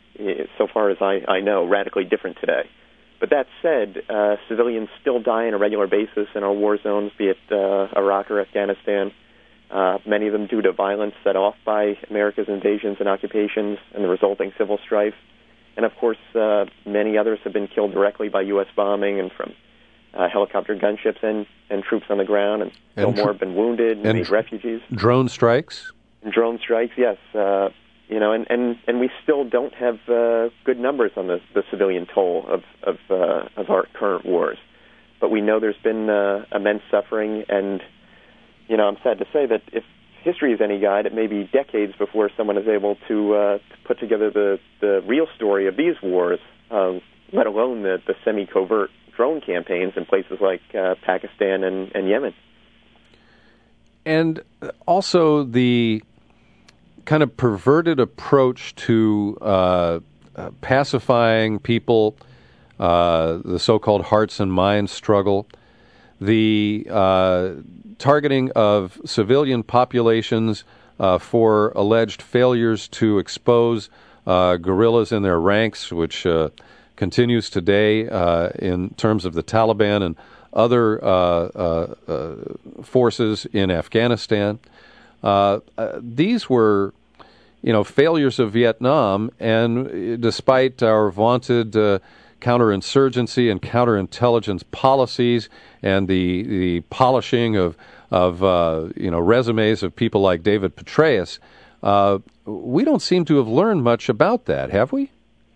so far as I, I know, radically different today. But that said, uh, civilians still die on a regular basis in our war zones, be it uh, Iraq or Afghanistan, uh, many of them due to violence set off by America's invasions and occupations and the resulting civil strife. And, of course, uh, many others have been killed directly by U S bombing and from uh, helicopter gunships and, and troops on the ground, and, and still more have been wounded and, and made refugees. Drone strikes? Drone strikes, yes. Uh, You know, and, and, and we still don't have uh, good numbers on the, the civilian toll of of, uh, of our current wars, but we know there's been uh, immense suffering. And you know, I'm sad to say that if history is any guide, it may be decades before someone is able to, uh, to put together the, the real story of these wars, uh, let alone the, the semi-covert drone campaigns in places like uh, Pakistan and, and Yemen. And also the kind of perverted approach to uh, uh, pacifying people, uh, the so-called hearts and minds struggle, the uh, targeting of civilian populations uh, for alleged failures to expose uh, guerrillas in their ranks, which uh, continues today uh, in terms of the Taliban and other uh, uh, uh, forces in Afghanistan. Uh, uh, these were you know, failures of Vietnam, and despite our vaunted uh, counterinsurgency and counterintelligence policies and the the polishing of of uh, you know resumes of people like David Petraeus, uh, we don't seem to have learned much about that, have we?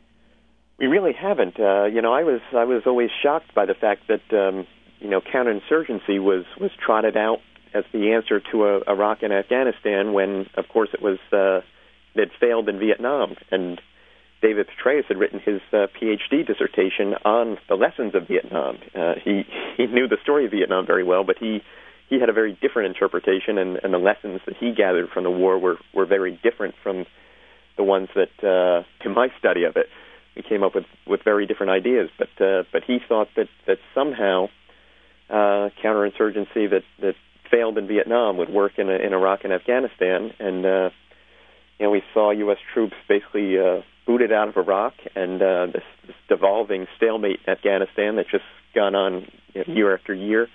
We really haven't. Uh, you know, I was I was always shocked by the fact that um, you know counterinsurgency was was trotted out as the answer to uh, Iraq and Afghanistan, when of course it was uh, it failed in Vietnam. And David Petraeus had written his uh, PhD dissertation on the lessons of Vietnam. Uh, he he knew the story of Vietnam very well, but he he had a very different interpretation, and, and the lessons that he gathered from the war were, were very different from the ones that, uh, in my study of it, we came up with, with very different ideas. But uh, but he thought that that somehow uh, counterinsurgency that, that failed in Vietnam would work in in Iraq and Afghanistan, and uh, you know we saw U S troops basically Uh, booted out of Iraq, and uh, this, this devolving stalemate in Afghanistan that's just gone on you know, year after year.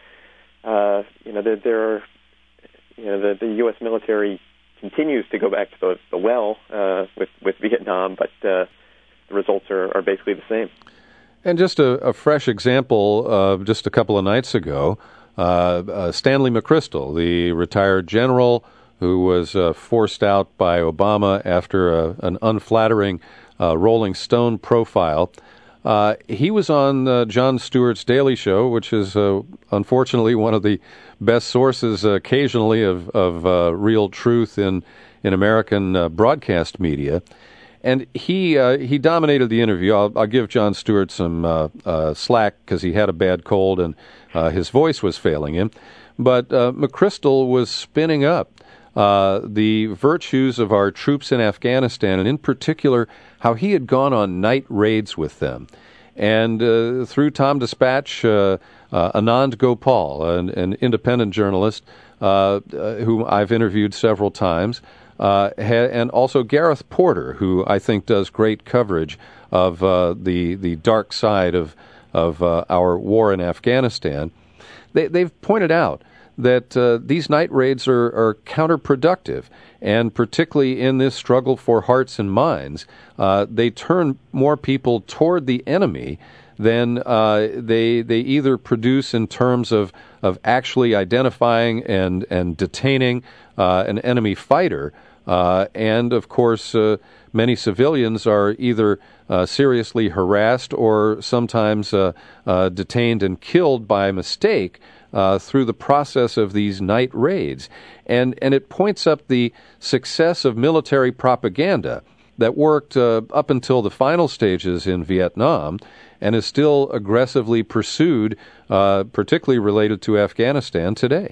Uh, you know, there, there are, you know, the, the U S military continues to go back to the, the well uh, with with Vietnam, but uh, the results are, are basically the same. And just a, a fresh example, uh, just a couple of nights ago, uh, uh, Stanley McChrystal, the retired general who was uh, forced out by Obama after a, an unflattering uh, Rolling Stone profile. Uh, he was on uh, Jon Stewart's Daily Show, which is uh, unfortunately one of the best sources uh, occasionally of, of uh, real truth in, in American uh, broadcast media. And he uh, he dominated the interview. I'll, I'll give Jon Stewart some uh, uh, slack because he had a bad cold and uh, his voice was failing him. But uh, McChrystal was spinning up Uh, the virtues of our troops in Afghanistan, and in particular, how he had gone on night raids with them. And uh, through Tom Dispatch, uh, uh, Anand Gopal, an, an independent journalist uh, uh, whom I've interviewed several times, uh, ha- and also Gareth Porter, who I think does great coverage of uh, the the dark side of of uh, our war in Afghanistan. They, they've pointed out that uh, these night raids are, are counterproductive, and particularly in this struggle for hearts and minds, uh, they turn more people toward the enemy than uh, they they either produce in terms of, of actually identifying and, and detaining uh, an enemy fighter. Uh, and, of course, uh, many civilians are either uh, seriously harassed or sometimes uh, uh, detained and killed by mistake Uh, through the process of these night raids. And and it points up the success of military propaganda that worked uh, up until the final stages in Vietnam and is still aggressively pursued, uh, particularly related to Afghanistan today.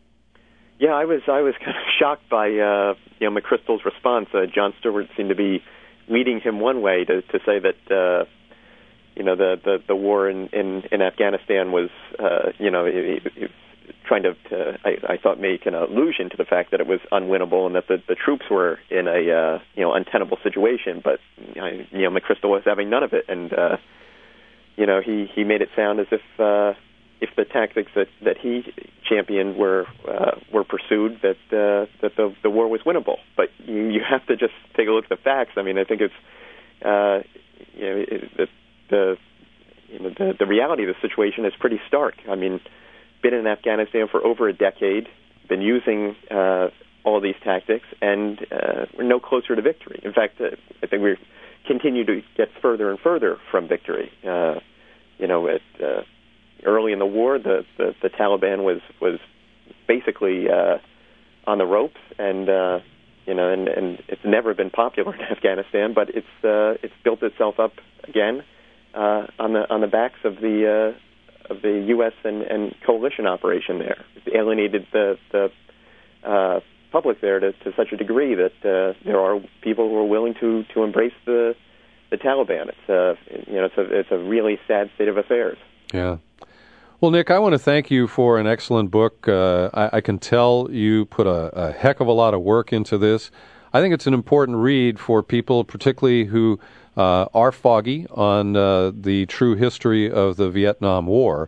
Yeah, I was I was kind of shocked by uh, you know McChrystal's response. Uh, Jon Stewart seemed to be leading him one way to, to say that uh, you know the, the, the war in, in, in Afghanistan was uh, you know he, he trying to, to I, I thought make an allusion to the fact that it was unwinnable and that the, the troops were in a uh, you know untenable situation. But you know McChrystal was having none of it, and uh, you know he, he made it sound as if uh, if the tactics that, that he championed were uh, were pursued, that uh, that the the war was winnable. But you, you have to just take a look at the facts. I mean, I think it's uh, you know it, the the you know the, the reality of the situation is pretty stark. I mean, been in Afghanistan for over a decade, been using uh, all of these tactics, and uh, we're no closer to victory. In fact, uh, I think we continue to get further and further from victory. Uh, you know, at, uh, early in the war, the, the, the Taliban was was basically uh, on the ropes, and uh, you know, and, and it's never been popular in Afghanistan, but it's uh, it's built itself up again uh, on the on the backs of the uh, of the U S and, and coalition operation there. It's alienated the the uh, public there to, to such a degree that uh, there are people who are willing to, to embrace the the Taliban. It's uh, you know it's a it's a really sad state of affairs. Yeah. Well, Nick, I want to thank you for an excellent book. Uh, I, I can tell you put a, a heck of a lot of work into this. I think it's an important read for people, particularly who uh, are foggy on uh, the true history of the Vietnam War.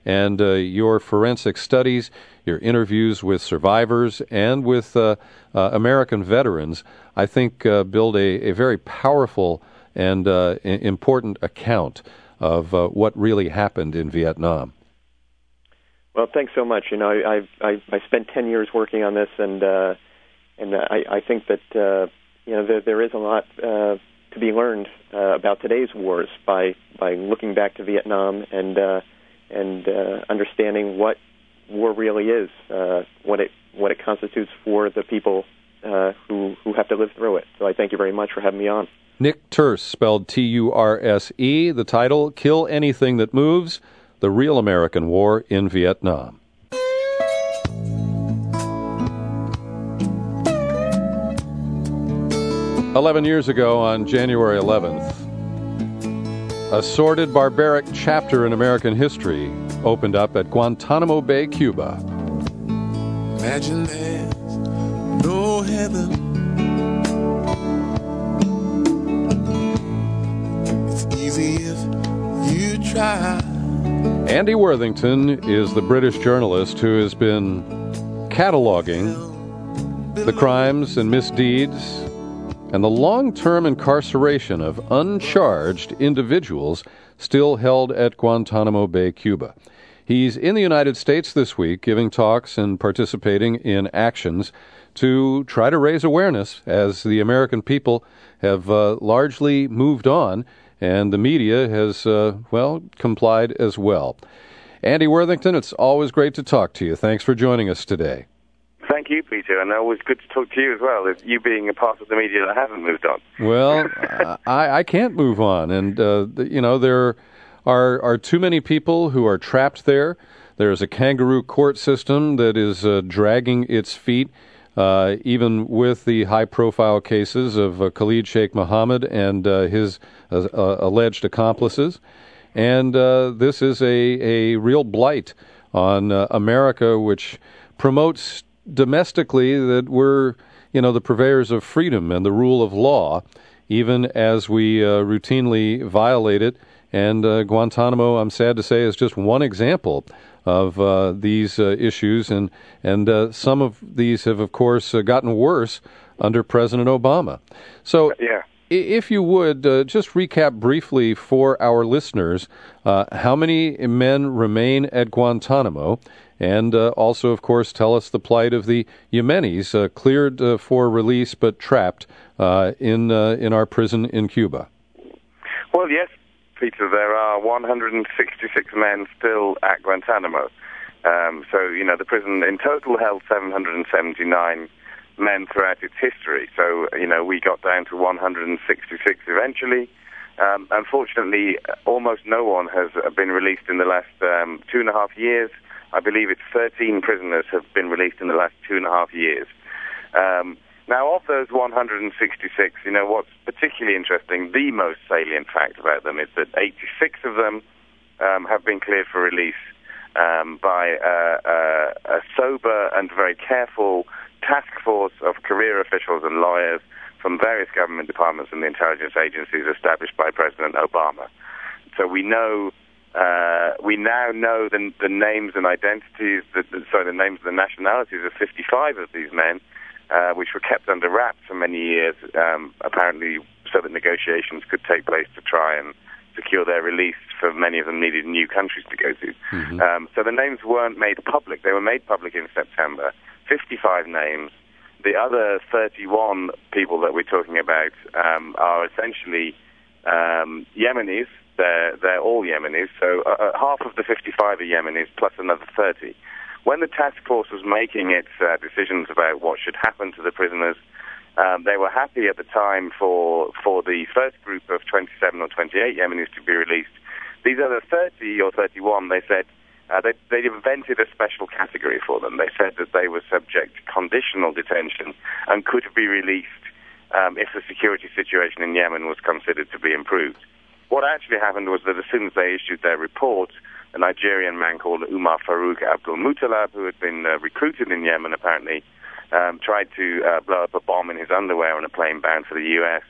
and uh, your forensic studies, your interviews with survivors and with uh, uh, American veterans, I think uh, build a, a very powerful and uh, important account of uh, what really happened in Vietnam. Well, thanks so much. You know, I I, I spent ten years working on this, and uh, and I, I think that uh, you know there, there is a lot uh, to be learned uh, about today's wars by by looking back to Vietnam and uh, and uh, understanding what war really is, uh, what it what it constitutes for the people uh, who who have to live through it. So I thank you very much for having me on. Nick Turse, spelled T U R S E. The title: Kill Anything That Moves: The Real American War in Vietnam. Eleven years ago, on January eleventh, a sordid, barbaric chapter in American history opened up at Guantanamo Bay, Cuba. Imagine there's no heaven. It's easy if you try. Andy Worthington is the British journalist who has been cataloging the crimes and misdeeds and the long-term incarceration of uncharged individuals still held at Guantanamo Bay, Cuba. He's in the United States this week giving talks and participating in actions to try to raise awareness as the American people have uh, largely moved on and the media has, uh, well, complied as well. Andy Worthington, it's always great to talk to you. Thanks for joining us today. Thank you, Peter, and always good to talk to you as well, as you being a part of the media that hasn't moved on. Well, I, I can't move on, and, uh, you know, there are, are too many people who are trapped there. There's a kangaroo court system that is uh, dragging its feet, uh, even with the high-profile cases of uh, Khalid Sheikh Mohammed and uh, his uh, uh, alleged accomplices. And uh, this is a, a real blight on uh, America, which promotes domestically that we're, you know, the purveyors of freedom and the rule of law, even as we uh, routinely violate it. And uh, Guantanamo, I'm sad to say, is just one example of uh, these uh, issues. And, and uh, some of these have, of course, uh, gotten worse under President Obama. So yeah. If you would, uh, just recap briefly for our listeners uh, how many men remain at Guantanamo, and uh, also, of course, tell us the plight of the Yemenis uh, cleared uh, for release but trapped uh, in uh, in our prison in Cuba. Well, yes, Peter, there are one hundred sixty-six men still at Guantanamo. Um, so, you know, the prison in total held seven hundred seventy-nine men throughout its history. So, you know, we got down to one hundred sixty-six eventually. Um, unfortunately, almost no one has been released in the last um, two and a half years. I believe it's thirteen prisoners have been released in the last two and a half years. Um, now, of those one hundred sixty-six, you know, what's particularly interesting, the most salient fact about them is that eighty-six of them um, have been cleared for release um, by uh, uh, a sober and very careful task force of career officials and lawyers from various government departments and the intelligence agencies established by President Obama. So we know, uh, we now know the, the names and identities, the, the, sorry, the names and the nationalities of fifty-five of these men, uh, which were kept under wraps for many years, um, apparently so that negotiations could take place to try and secure their release, for many of them needed new countries to go to. Mm-hmm. Um, so the names weren't made public. They were made public in September. fifty-five names. The other thirty-one people that we're talking about um, are essentially um, Yemenis. They're, they're all Yemenis. So uh, half of the fifty-five are Yemenis, plus another thirty. When the task force was making its uh, decisions about what should happen to the prisoners, um, they were happy at the time for for the first group of twenty-seven or twenty-eight Yemenis to be released. These other thirty or thirty-one, they said, Uh, they, they invented a special category for them. They said that they were subject to conditional detention and could be released um, if the security situation in Yemen was considered to be improved. What actually happened was that as soon as they issued their report, a Nigerian man called Umar Farouk Abdul Muttalab, who had been uh, recruited in Yemen apparently, um, tried to uh, blow up a bomb in his underwear on a plane bound for the U S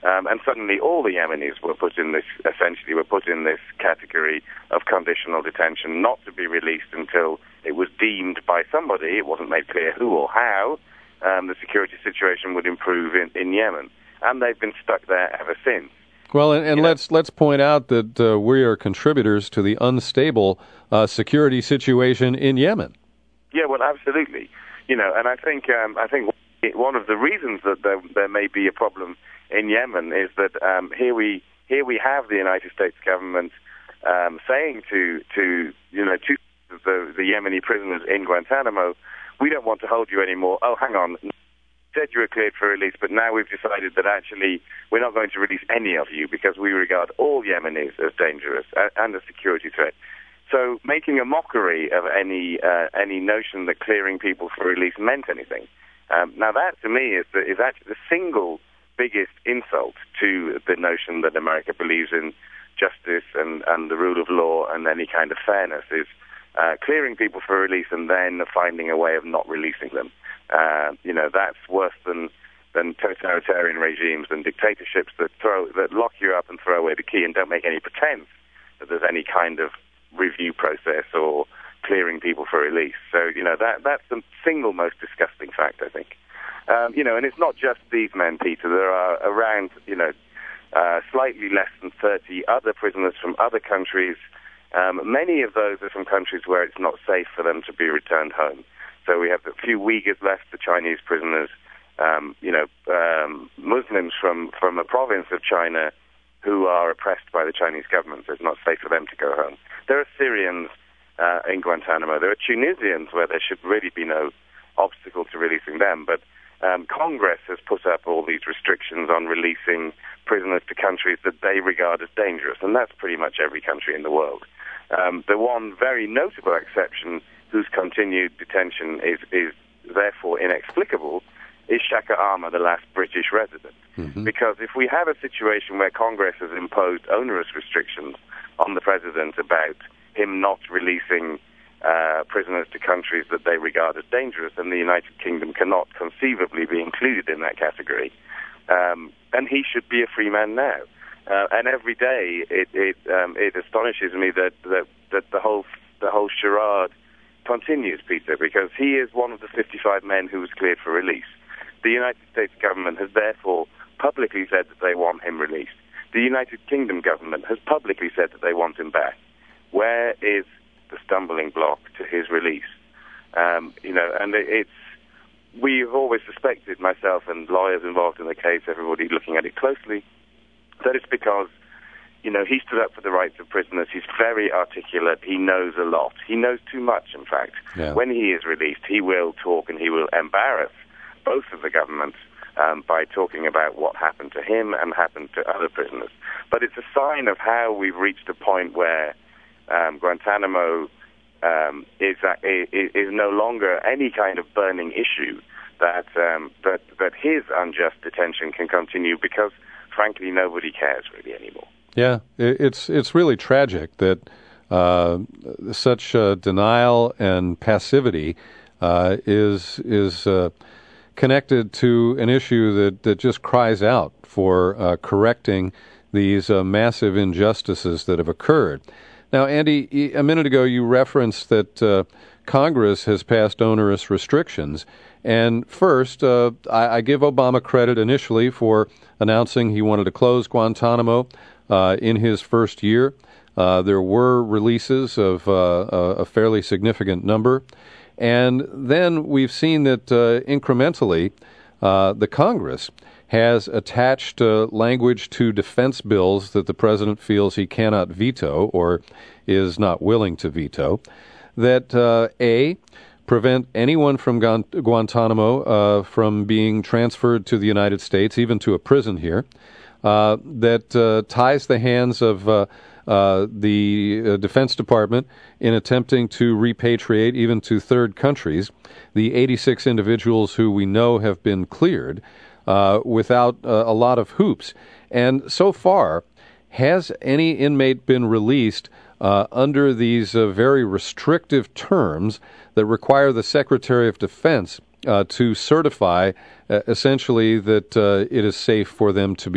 Um, and suddenly all the Yemenis were put in this, essentially were put in this category of conditional detention, not to be released until it was deemed by somebody, it wasn't made clear who or how, um, the security situation would improve in, in Yemen. And they've been stuck there ever since. Well, and, and let's let's point out that uh, we are contributors to the unstable uh, security situation in Yemen. Yeah, well, absolutely. You know, and I think um, I think one of the reasons that there, there may be a problem in Yemen is that um, here we here we have the United States government um, saying to to you know to the, the Yemeni prisoners in Guantanamo, we don't want to hold you anymore. Oh, hang on, you said you were cleared for release, but now we've decided that actually we're not going to release any of you because we regard all Yemenis as dangerous and a security threat. So making a mockery of any uh, any notion that clearing people for release meant anything. Um, now that to me is the, is actually the single biggest insult to the notion that America believes in justice and, and the rule of law and any kind of fairness is uh, clearing people for release and then finding a way of not releasing them. Uh, you know, that's worse than than totalitarian regimes and dictatorships that throw that lock you up and throw away the key and don't make any pretense that there's any kind of review process or clearing people for release. So, you know, that that's the single most disgusting fact, I think. Um, you know, and it's not just these men, Peter. There are around, you know, uh, slightly less than thirty other prisoners from other countries. Um, many of those are from countries where it's not safe for them to be returned home. So we have a few Uyghurs left, the Chinese prisoners, um, you know, um, Muslims from, from a province of China who are oppressed by the Chinese government, so it's not safe for them to go home. There are Syrians uh, in Guantanamo. There are Tunisians where there should really be no obstacle to releasing them, but Um, Congress has put up all these restrictions on releasing prisoners to countries that they regard as dangerous, and that's pretty much every country in the world. Um, the one very notable exception whose continued detention is, is therefore inexplicable is Shaka Arma, the last British resident. Mm-hmm. Because if we have a situation where Congress has imposed onerous restrictions on the president about him not releasing Uh, prisoners to countries that they regard as dangerous, and the United Kingdom cannot conceivably be included in that category. Um, and he should be a free man now. Uh, and every day it it, um, it astonishes me that, that that the whole the whole charade continues, Peter, because he is one of the fifty-five men who was cleared for release. The United States government has therefore publicly said that they want him released. The United Kingdom government has publicly said that they want him back. Where is the stumbling block to his release? Um, you know, and it, it's we've always suspected, myself and lawyers involved in the case, everybody looking at it closely, that it's because, you know, he stood up for the rights of prisoners. He's very articulate. He knows a lot. He knows too much, in fact. Yeah. When he is released, he will talk and he will embarrass both of the governments um, by talking about what happened to him and happened to other prisoners. But it's a sign of how we've reached a point where Um, Guantanamo um, is, is is no longer any kind of burning issue that um, that that his unjust detention can continue because, frankly, nobody cares really anymore. Yeah, it's it's really tragic that uh, such uh, denial and passivity uh, is is uh, connected to an issue that, that just cries out for uh, correcting these uh, massive injustices that have occurred. Now, Andy, a minute ago you referenced that uh, Congress has passed onerous restrictions. And first, uh, I, I give Obama credit initially for announcing he wanted to close Guantanamo uh, in his first year. Uh, there were releases of uh, a fairly significant number. And then we've seen that uh, incrementally uh, the Congress has attached uh, language to defense bills that the president feels he cannot veto or is not willing to veto, that uh, A, prevent anyone from Guantanamo uh, from being transferred to the United States, even to a prison here, uh, that uh, ties the hands of uh, uh, the uh, Defense Department in attempting to repatriate even to third countries the eighty-six individuals who we know have been cleared uh, without uh, a lot of hoops. And so far, has any inmate been released uh, under these uh, very restrictive terms that require the Secretary of Defense uh, to certify uh, essentially that uh, it is safe for them to be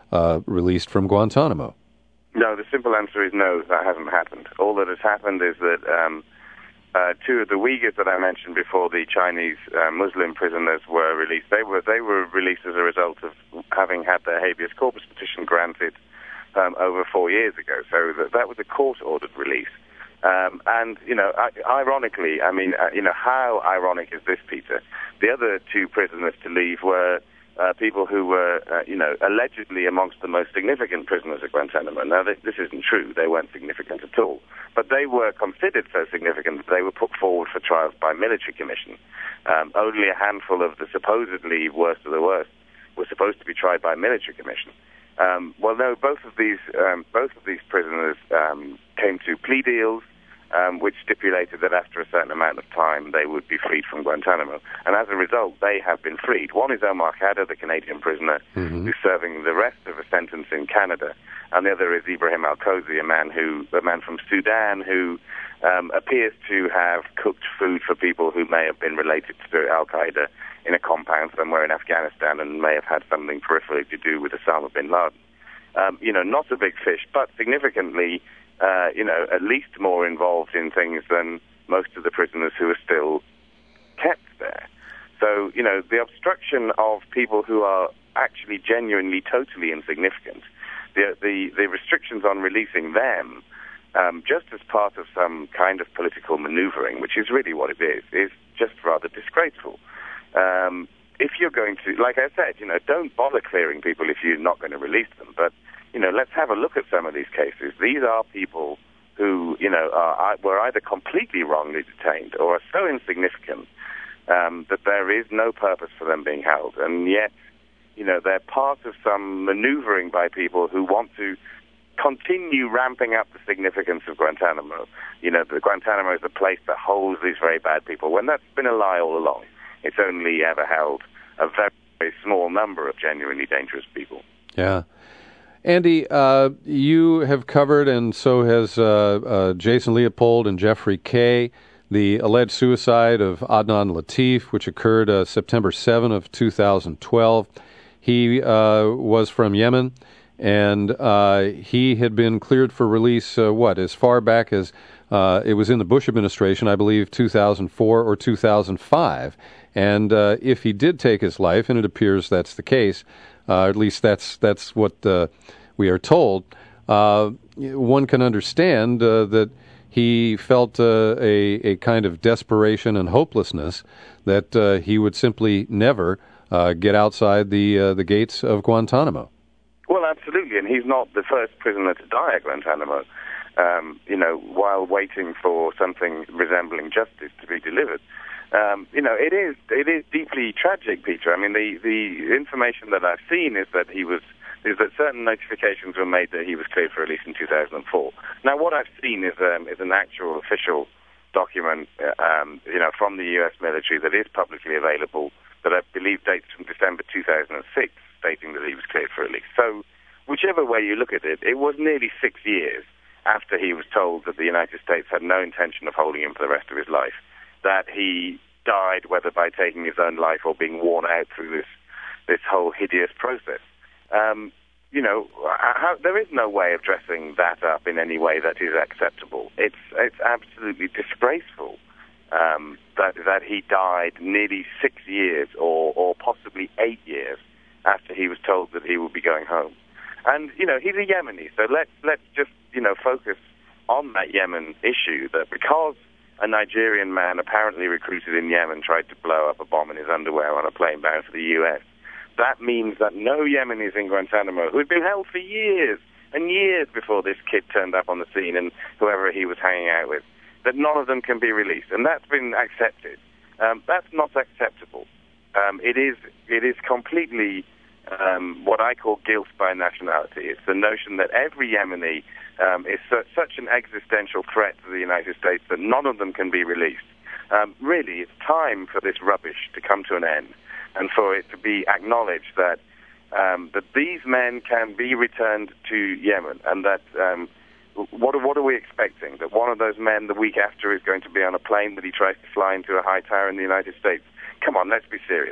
uh, released from Guantanamo? No, the simple answer is no, that hasn't happened. All that has happened is that um, uh, two of the Uyghurs that I mentioned before, the Chinese uh, Muslim prisoners, were released. They were they were released as a result of having had their habeas corpus petition granted um, over four years ago. So that, that was a court-ordered release. Um, and, you know, ironically, I mean, uh, you know, how ironic is this, Peter? The other two prisoners to leave were uh, people who were, uh, you know, allegedly amongst the most significant prisoners at Guantanamo. Now, this, this isn't true. They weren't significant at all. But they were considered so significant that they were put forward for trials by military commission. Um, only a handful of the supposedly worst of the worst were supposed to be tried by military commission. Um, well, no, both of these um, both of these prisoners um, came to plea deals, um, which stipulated that after a certain amount of time they would be freed from Guantanamo. And as a result, they have been freed. One is Omar Khadr, the Canadian prisoner, mm-hmm. who's serving the rest of a sentence in Canada, and the other is Ibrahim Al-Kozi, a man who a man from Sudan who um, appears to have cooked food for people who may have been related to Al-Qaeda in a compound somewhere in Afghanistan and may have had something peripherally to do with Osama bin Laden. Um, you know, not a big fish, but significantly, uh, you know, at least more involved in things than most of the prisoners who are still kept there. So, you know, the obstruction of people who are actually genuinely, totally insignificant, the the, the restrictions on releasing them, um, just as part of some kind of political maneuvering, which is really what it is, is just rather disgraceful. Um, if you're going to, like I said, you know, don't bother clearing people if you're not going to release them. But, you know, let's have a look at some of these cases. These are people who, you know, are, were either completely wrongly detained or are so insignificant um, that there is no purpose for them being held. And yet, you know, they're part of some maneuvering by people who want to continue ramping up the significance of Guantanamo. You know, the Guantanamo is a place that holds these very bad people, when that's been a lie all along. It's only ever held a very, very small number of genuinely dangerous people. Yeah. Andy, uh, you have covered, and so has uh, uh, Jason Leopold and Jeffrey Kay, the alleged suicide of Adnan Latif, which occurred uh, September seventh of two thousand twelve. He uh, was from Yemen, and uh, he had been cleared for release, uh, what, as far back as uh, it was in the Bush administration, I believe, two thousand four or two thousand five. And uh, if he did take his life, and it appears that's the case, uh, at least that's that's what uh, we are told, uh, one can understand uh, that he felt uh, a, a kind of desperation and hopelessness that uh, he would simply never uh, get outside the uh, the gates of Guantanamo. Well, absolutely, and he's not the first prisoner to die at Guantanamo, um, you know, while waiting for something resembling justice to be delivered. Um, you know, it is it is deeply tragic, Peter. I mean, the, the information that I've seen is that he was is that certain notifications were made that he was cleared for release in two thousand four. Now, what I've seen is um, is an actual official document, uh, um, you know, from the U S military that is publicly available, that I believe dates from December two thousand six, stating that he was cleared for release. So, whichever way you look at it, it was nearly six years after he was told that the United States had no intention of holding him for the rest of his life that he died, whether by taking his own life or being worn out through this this whole hideous process. Um, you know, how, there is no way of dressing that up in any way that is acceptable. It's it's absolutely disgraceful um, that that he died nearly six years or or possibly eight years after he was told that he would be going home. And you know, he's a Yemeni, so let's let's just you know focus on that Yemen issue, that because a Nigerian man apparently recruited in Yemen tried to blow up a bomb in his underwear on a plane bound for the U S, that means that no Yemenis in Guantanamo, who had been held for years and years before this kid turned up on the scene and whoever he was hanging out with, that none of them can be released. And that's been accepted. Um, that's not acceptable. Um, it is it is completely um, what I call guilt by nationality. It's the notion that every Yemeni um, is su- such an existential threat to the United States that none of them can be released. Um, really, it's time for this rubbish to come to an end, and for it to be acknowledged that um, that these men can be returned to Yemen, and that um, what, what are we expecting? That one of those men the week after is going to be on a plane that he tries to fly into a high tower in the United States? Come on, let's be serious.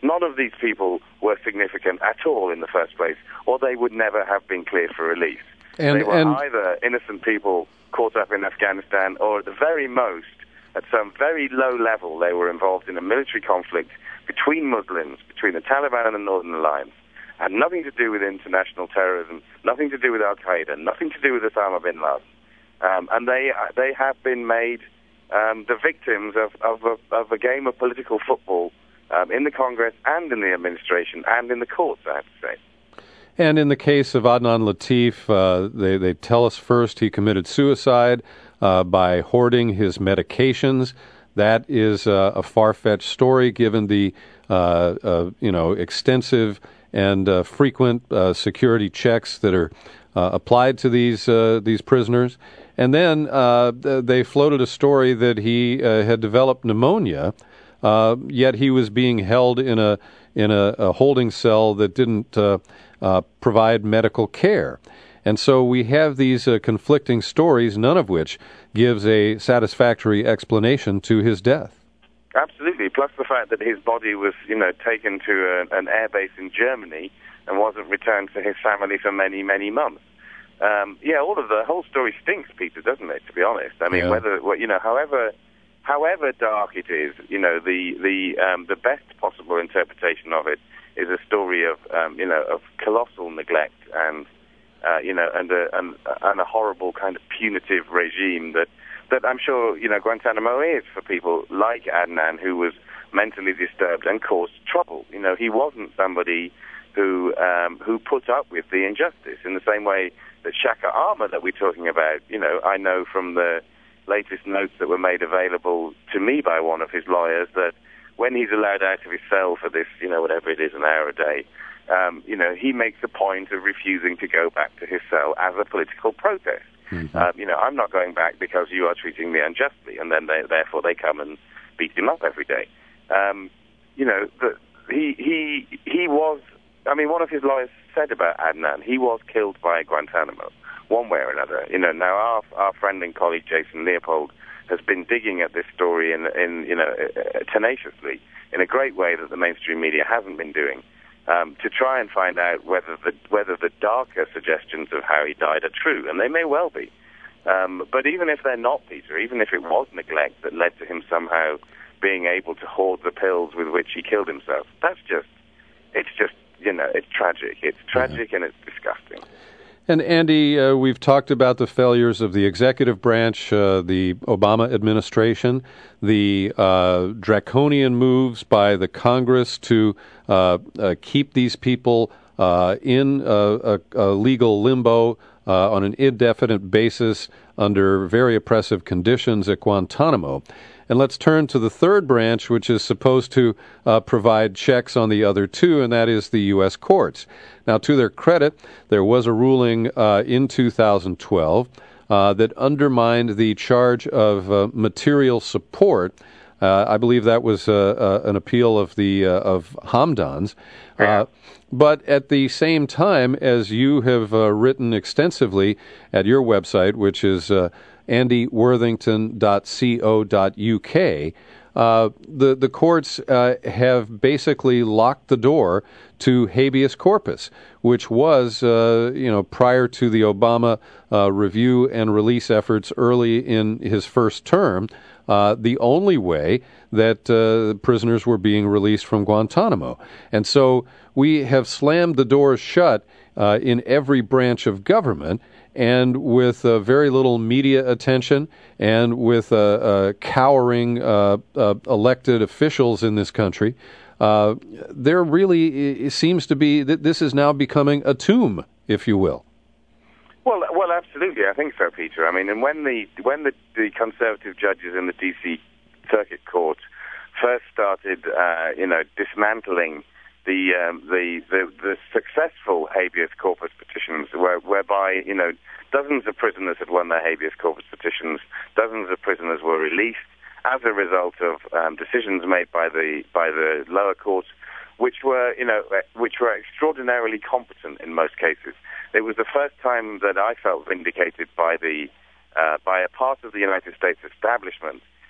None of these people were significant at all in the first place, or they would never have been cleared for release. And, they were and either innocent people caught up in Afghanistan, or at the very most, at some very low level, they were involved in a military conflict between Muslims, between the Taliban and the Northern Alliance. Had nothing to do with international terrorism, nothing to do with Al-Qaeda, nothing to do with Osama bin Laden. Um, and they they have been made um, the victims of, of, a, of a game of political football um, in the Congress and in the administration and in the courts, I have to say. And in the case of Adnan Latif, uh, they, they tell us first he committed suicide uh, by hoarding his medications. That is uh, a far-fetched story given the uh, uh, you know extensive and uh, frequent uh, security checks that are uh, applied to these uh, these prisoners. And then uh, they floated a story that he uh, had developed pneumonia, uh, yet he was being held in a in a, a holding cell that didn't uh, uh, provide medical care. And so we have these uh, conflicting stories, none of which gives a satisfactory explanation to his death. Absolutely, plus the fact that his body was, you know, taken to a, an airbase in Germany and wasn't returned to his family for many, many months. Um, yeah, all of the whole story stinks, Peter, doesn't it? To be honest, I mean, yeah. whether you know, however, however dark it is, you know, the the um, the best possible interpretation of it is a story of um, you know of colossal neglect and uh, you know and a and, and a horrible kind of punitive regime that. that I'm sure, you know, Guantanamo is for people like Adnan, who was mentally disturbed and caused trouble. You know, he wasn't somebody who um, who put up with the injustice in the same way that Shaka Arma that we're talking about, you know, I know from the latest notes that were made available to me by one of his lawyers that when he's allowed out of his cell for this, you know, whatever it is, an hour a day, um, you know, he makes a point of refusing to go back to his cell as a political protest. Mm-hmm. Uh, you know, I'm not going back because you are treating me unjustly, and then they, therefore they come and beat him up every day. Um, you know, the, he he he was. I mean, one of his lawyers said about Adnan, he was killed by Guantanamo, one way or another. You know, now our our friend and colleague Jason Leopold has been digging at this story in in you know uh, tenaciously in a great way that the mainstream media hasn't been doing. Um, to try and find out whether the whether the darker suggestions of how he died are true, and they may well be. Um, but even if they're not, Peter, even if it was neglect that led to him somehow being able to hoard the pills with which he killed himself, that's just, it's just, you know, it's tragic. It's tragic yeah. and it's disgusting. And Andy, uh, we've talked about the failures of the executive branch, uh, the Obama administration, the uh, draconian moves by the Congress to uh, uh, keep these people uh, in a, a, a legal limbo uh, on an indefinite basis under very oppressive conditions at Guantanamo. And let's turn to the third branch, which is supposed to uh, provide checks on the other two, and that is the U S courts. Now, to their credit, there was a ruling uh, in two thousand twelve uh, that undermined the charge of uh, material support. Uh, I believe that was uh, uh, an appeal of the uh, of Hamdan's. Uh, but at the same time, as you have uh, written extensively at your website, which is uh, andy worthington dot co dot u k, uh, the, the courts uh, have basically locked the door to habeas corpus, which was, uh, you know, prior to the Obama uh, review and release efforts early in his first term, uh, the only way that uh, prisoners were being released from Guantanamo. And so we have slammed the doors shut uh, in every branch of government, and with uh, very little media attention and with uh, uh, cowering uh, uh, elected officials in this country, uh, there really seems to be that this is now becoming a tomb, if you will. Well, well, absolutely, I think so, Peter. I mean, and when the when the, the conservative judges in the D C Circuit Court first started, uh, you know, dismantling the, um, the the the successful habeas corpus petitions, where, whereby you know dozens of prisoners had won their habeas corpus petitions, dozens of prisoners were released as a result of um, decisions made by the by the lower courts, which were you know which were extraordinarily competent in most cases. It was the first time that I felt vindicated by the uh, by a part of the United States establishment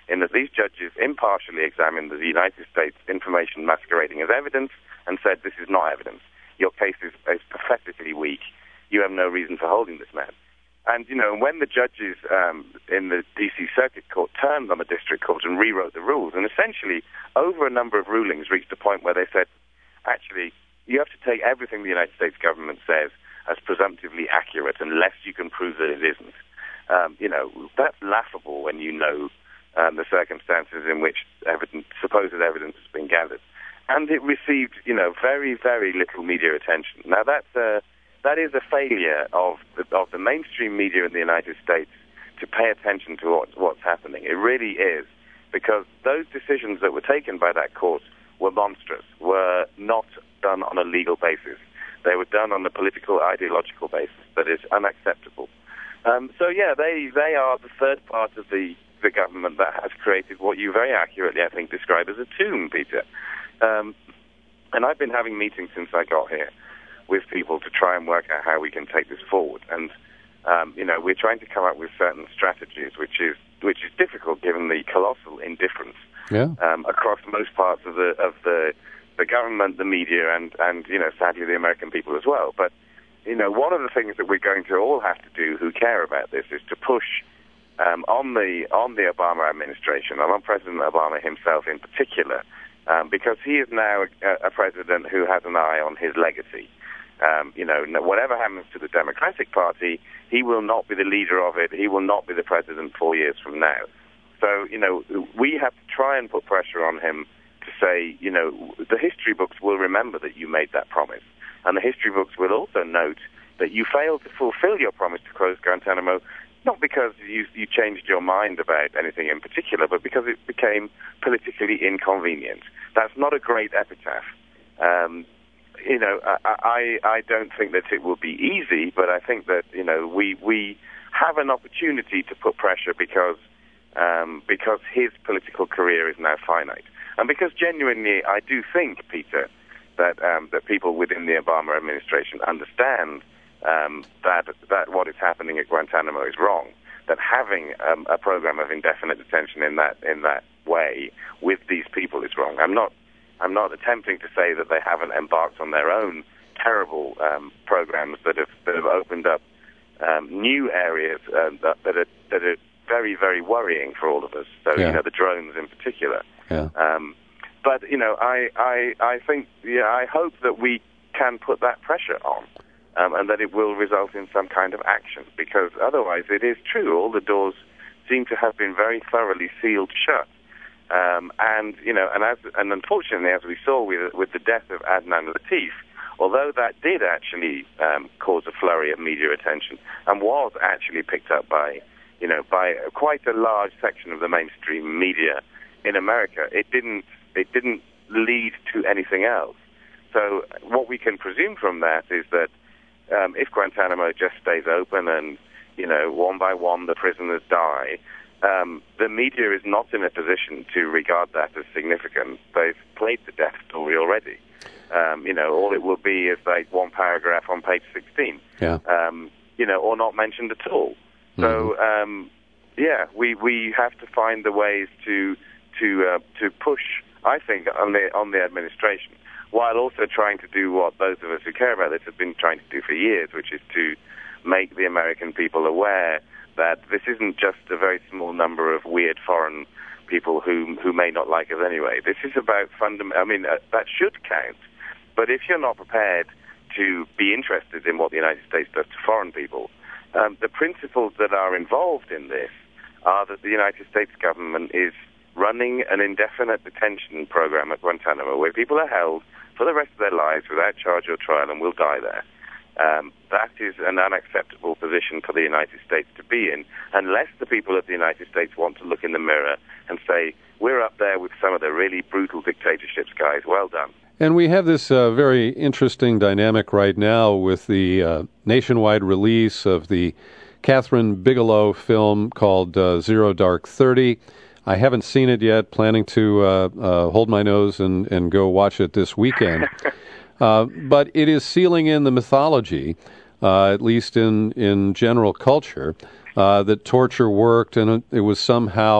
in that these judges impartially examined the United States information masquerading as evidence and said, this is not evidence. Your case is, is pathetically weak. You have no reason for holding this man. And, you know, when the judges um, in the D C Circuit Court turned on the district court and rewrote the rules, and essentially over a number of rulings reached a point where they said, actually, you have to take everything the United States government says as presumptively accurate unless you can prove that it isn't. Um, you know, that's laughable when you know um, the circumstances in which evidence, supposed evidence has been gathered. And it received, you know, very, very little media attention. Now, that's a, that is a failure of the, of the mainstream media in the United States to pay attention to what, what's happening. It really is, because those decisions that were taken by that court were monstrous, were not done on a legal basis. They were done on a political, ideological basis that is unacceptable. Um, so, yeah, they, they are the third part of the, the government that has created what you very accurately, I think, describe as a tomb, Peter. Um, and I've been having meetings since I got here with people to try and work out how we can take this forward. And, um, you know, we're trying to come up with certain strategies, which is which is difficult given the colossal indifference yeah. um, across most parts of the of the the government, the media, and, and, you know, sadly the American people as well. But, you know, one of the things that we're going to all have to do who care about this is to push um, on the on the Obama administration, and on President Obama himself in particular, um, because he is now a, a president who has an eye on his legacy. Um, you know, whatever happens to the Democratic Party, he will not be the leader of it. He will not be the president four years from now. So, you know, we have to try and put pressure on him to say, you know, the history books will remember that you made that promise. And the history books will also note that you failed to fulfill your promise to close Guantanamo, not because you, you changed your mind about anything in particular, but because it became politically inconvenient. That's not a great epitaph. Um, you know, I, I, I don't think that it will be easy, but I think that, you know, we, we have an opportunity to put pressure because um, because his political career is now finite. And because genuinely, I do think, Peter, that um, that people within the Obama administration understand um, that that what is happening at Guantanamo is wrong. That having um, a program of indefinite detention in that in that way with these people is wrong. I'm not I'm not attempting to say that they haven't embarked on their own terrible um, programs that have that have opened up um, new areas uh, that, that are that are very very worrying for all of us. So yeah. you know, the drones in particular. Yeah. Um, but you know, I, I I think yeah, I hope that we can put that pressure on, um, and that it will result in some kind of action. Because otherwise, it is true, all the doors seem to have been very thoroughly sealed shut. Um, and you know, and as and unfortunately, as we saw with with the death of Adnan Latif, although that did actually um, cause a flurry of media attention and was actually picked up by you know by quite a large section of the mainstream media in America, it didn't it didn't lead to anything else. So what we can presume from that is that um, if Guantanamo just stays open and you know one by one the prisoners die, um, the media is not in a position to regard that as significant. They've played the death story already. Um, you know, all it will be is like one paragraph on page sixteen. Yeah. Um, you know, or not mentioned at all. Mm-hmm. So um, yeah, we we have to find the ways to. to uh, to push, I think, on the on the administration, while also trying to do what those of us who care about this have been trying to do for years, which is to make the American people aware that this isn't just a very small number of weird foreign people who who may not like us anyway. This is about fundamental. I mean, uh, that should count, but if you're not prepared to be interested in what the United States does to foreign people, um, the principles that are involved in this are that the United States government is running an indefinite detention program at Guantanamo where people are held for the rest of their lives without charge or trial and will die there. Um, that is an unacceptable position for the United States to be in, unless the people of the United States want to look in the mirror and say, we're up there with some of the really brutal dictatorships, guys, well done. And we have this uh, very interesting dynamic right now with the uh, nationwide release of the Catherine Bigelow film called uh, Zero Dark Thirty. I haven't seen it yet, planning to uh, uh, hold my nose and, and go watch it this weekend. uh, but it is sealing in the mythology, uh, at least in, in general culture, uh, that torture worked and it was somehow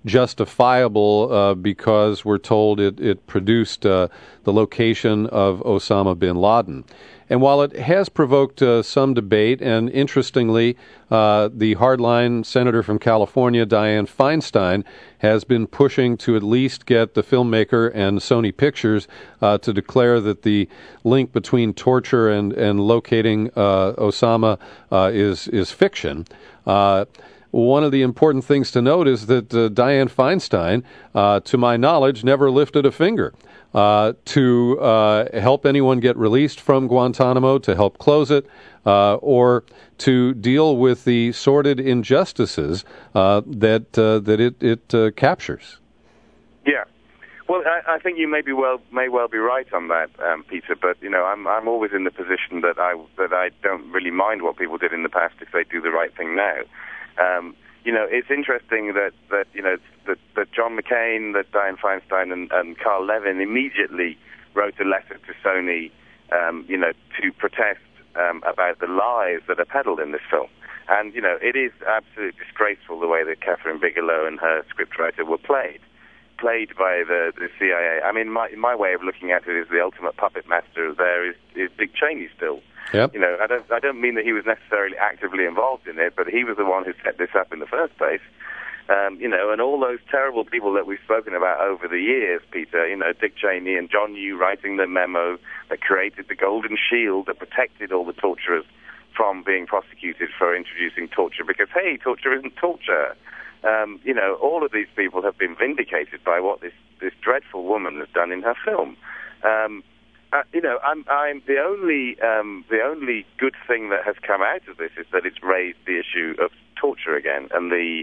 justifiable uh, because we're told it, it produced uh, the location of Osama bin Laden. And while it has provoked uh, some debate, and interestingly, uh, the hardline senator from California, Dianne Feinstein, has been pushing to at least get the filmmaker and Sony Pictures uh, to declare that the link between torture and, and locating uh, Osama uh, is, is fiction. Uh, One of the important things to note is that uh, Dianne Feinstein, uh, to my knowledge, never lifted a finger uh, to uh, help anyone get released from Guantanamo, to help close it, uh, or to deal with the sordid injustices uh, that uh, that it, it uh, captures. Yeah. Well, I, I think you may be well may well be right on that, um, Peter. But you know, I'm I'm always in the position that I that I don't really mind what people did in the past if they do the right thing now. Um, you know, it's interesting that, that you know, that, that John McCain, that Dianne Feinstein, and, and Carl Levin immediately wrote a letter to Sony, um, you know, to protest um, about the lies that are peddled in this film. And, you know, it is absolutely disgraceful the way that Catherine Bigelow and her scriptwriter were played, played by the, the C I A. I mean, my, my way of looking at it is the ultimate puppet master there is, is Dick Cheney still. Yep. You know, I don't, I don't mean that he was necessarily actively involved in it, but he was the one who set this up in the first place. Um, you know, and all those terrible people that we've spoken about over the years, Peter, you know, Dick Cheney and John Yoo writing the memo that created the golden shield that protected all the torturers from being prosecuted for introducing torture, because, hey, torture isn't torture. Um, you know, all of these people have been vindicated by what this, this dreadful woman has done in her film. Um, Uh, you know, I'm, I'm the only um, the only good thing that has come out of this is that it's raised the issue of torture again, and the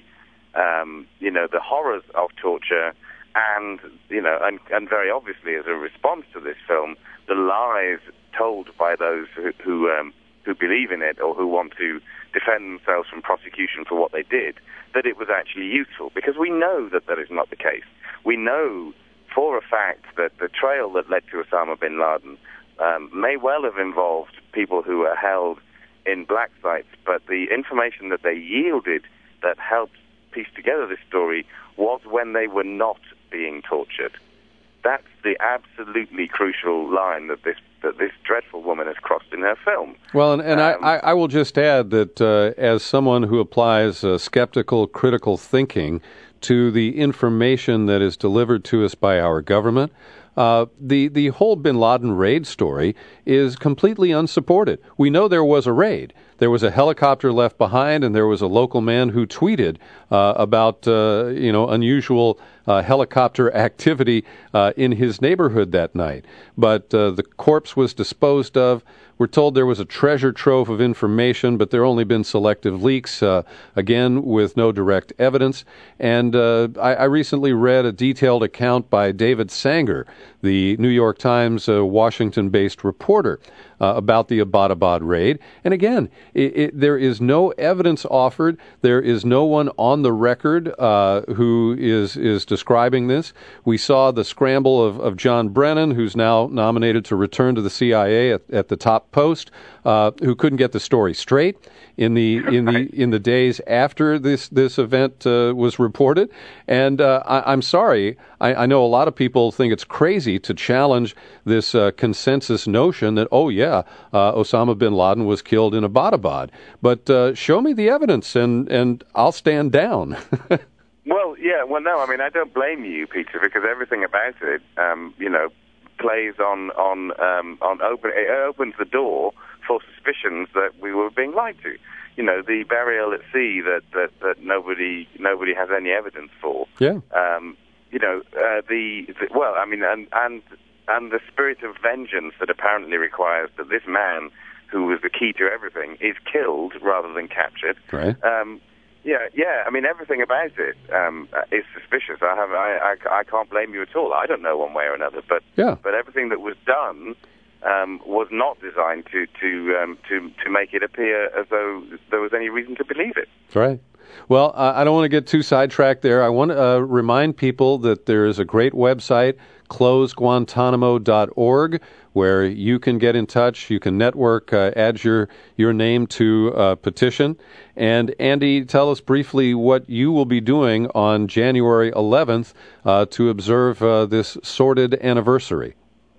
um, you know the horrors of torture, and you know, and, and very obviously as a response to this film, the lies told by those who who, um, who believe in it or who want to defend themselves from prosecution for what they did, that it was actually useful, because we know that that is not the case. We know for a fact that the trail that led to Osama bin Laden um, may well have involved people who were held in black sites, but the information that they yielded that helped piece together this story was when they were not being tortured. That's the absolutely crucial line that this that this dreadful woman has crossed in her film. Well, and, and um, I, I will just add that uh, as someone who applies uh, skeptical, critical thinking to the information that is delivered to us by our government, uh, the, the whole bin Laden raid story is completely unsupported. We know there was a raid. There was a helicopter left behind, and there was a local man who tweeted uh, about uh, you know unusual uh, helicopter activity uh, in his neighborhood that night. But uh, the corpse was disposed of. We're told there was a treasure trove of information, but there have only been selective leaks, uh, again, with no direct evidence. And uh, I, I recently read a detailed account by David Sanger, the New York Times uh, Washington-based reporter, uh, about the Abbottabad raid. And again, it, it, there is no evidence offered. There is no one on the record uh, who is is describing this. We saw the scramble of, of John Brennan, who's now nominated to return to the C I A at, at the top post, uh, who couldn't get the story straight in the in the in the days after this this event uh, was reported. And uh, I, I'm sorry, I, I know a lot of people think it's crazy to challenge this uh, consensus notion that, oh yeah, uh, Osama bin Laden was killed in Abbottabad. But uh, show me the evidence, and and I'll stand down. Well, yeah, well, no, I mean, I don't blame you, Peter, because everything about it, um, you know, plays on on um, on open. It opens the door for suspicions that we were being lied to. You know, the burial at sea that that, that nobody nobody has any evidence for. Yeah. Um, you know, uh, the, the well, I mean, and and and the spirit of vengeance that apparently requires that this man, who was the key to everything, is killed rather than captured. Right. Um, Yeah, yeah. I mean, everything about it um, is suspicious. I have, I, I, I can't blame you at all. I don't know one way or another, but yeah. but everything that was done um, was not designed to to um, to to make it appear as though there was any reason to believe it. That's right. Well, uh, I don't want to get too sidetracked there. I want to uh, remind people that there is a great website, close guantanamo dot org, where you can get in touch, you can network, uh, add your, your name to a petition. And Andy, tell us briefly what you will be doing on January eleventh uh, to observe uh, this sordid anniversary.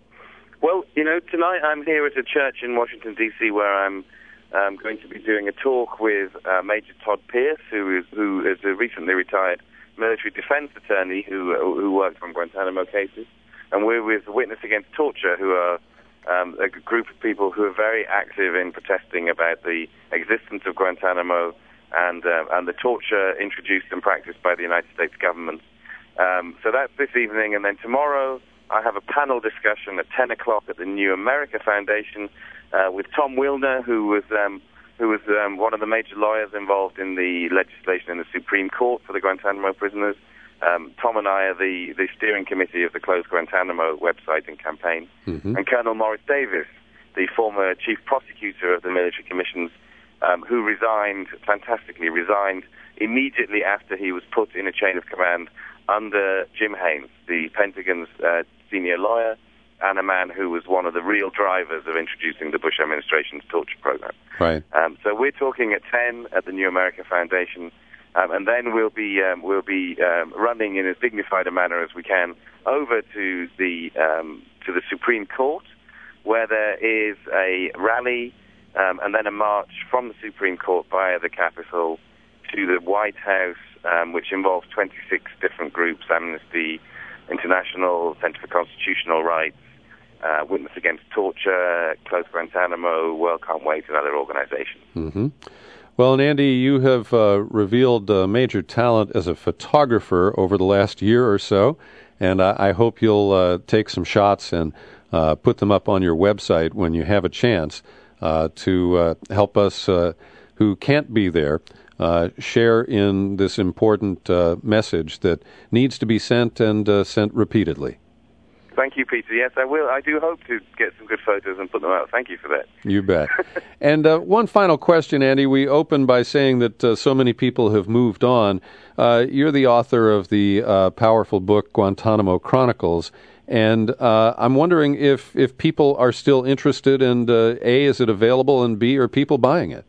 Well, you know, tonight I'm here at a church in Washington, D C, where I'm um, going to be doing a talk with uh, Major Todd Pierce, who is, who is a recently retired military defense attorney who, who worked on Guantanamo cases. And we're with Witness Against Torture, who are um, a group of people who are very active in protesting about the existence of Guantanamo and, uh, and the torture introduced and practiced by the United States government. Um, so that's this evening, and then tomorrow I have a panel discussion at ten o'clock at the New America Foundation uh, with Tom Wilner, who was um, who was um, one of the major lawyers involved in the legislation in the Supreme Court for the Guantanamo prisoners. Um, Tom and I are the, the steering committee of the Close Guantanamo website and campaign. Mm-hmm. And Colonel Morris Davis, the former chief prosecutor of the military commissions, um, who resigned, fantastically resigned, immediately after he was put in a chain of command under Jim Haynes, the Pentagon's uh, senior lawyer, and a man who was one of the real drivers of introducing the Bush administration's torture program. Right. Um, so we're talking at ten at the New America Foundation, um, and then we'll be um, we'll be um, running in as dignified a manner as we can over to the um, to the Supreme Court, where there is a rally um, and then a march from the Supreme Court via the Capitol to the White House, um, which involves twenty-six different groups: Amnesty International, Center for Constitutional Rights, uh, Witness Against Torture, Close Guantanamo, World Can't Wait, and other organizations. Mm-hmm. Well, and Andy, you have uh, revealed uh, major talent as a photographer over the last year or so, and I, I hope you'll uh, take some shots and uh, put them up on your website when you have a chance uh, to uh, help us uh, who can't be there uh, share in this important uh, message that needs to be sent and uh, sent repeatedly. Thank you, Peter. Yes, I will. I do hope to get some good photos and put them out. Thank you for that. You bet. And uh, one final question, Andy. We opened by saying that uh, so many people have moved on. Uh, you're the author of the uh, powerful book, Guantanamo Chronicles. And uh, I'm wondering if, if people are still interested, and uh, A, is it available, and B, are people buying it?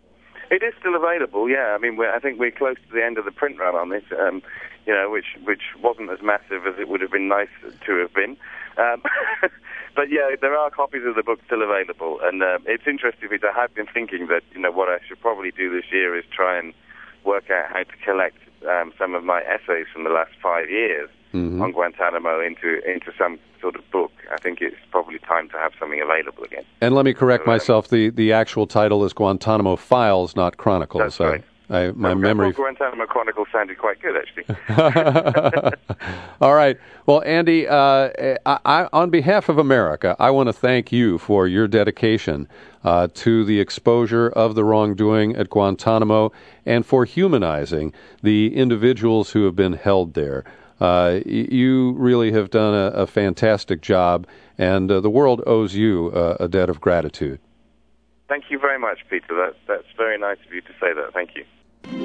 It is still available, yeah. I mean, we're, I think we're close to the end of the print run on this, um, you know, which which wasn't as massive as it would have been nice to have been. Um, but yeah, there are copies of the book still available, and uh, it's interesting because I have been thinking that, you know, what I should probably do this year is try and work out how to collect um, some of my essays from the last five years mm-hmm. on Guantanamo into into some sort of book. I think it's probably time to have something available again. And let me correct so, myself, the, the actual title is Guantanamo Files, not Chronicles. That's right. I, my no, memory. Guantanamo Chronicles sounded quite good, actually. All right. Well, Andy, uh, I, I, on behalf of America, I want to thank you for your dedication uh, to the exposure of the wrongdoing at Guantanamo and for humanizing the individuals who have been held there. Uh, you really have done a, a fantastic job, and uh, the world owes you uh, a debt of gratitude. Thank you very much, Peter. That, that's very nice of you to say that. Thank you.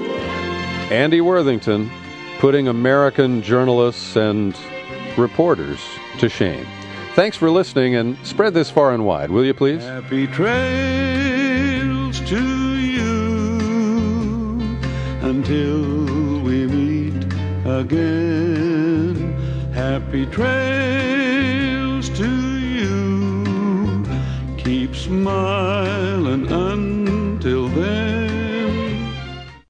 Andy Worthington, putting American journalists and reporters to shame. Thanks for listening, and spread this far and wide, will you please? Happy trails to you until we meet again. Happy trails to you. Keep smiling.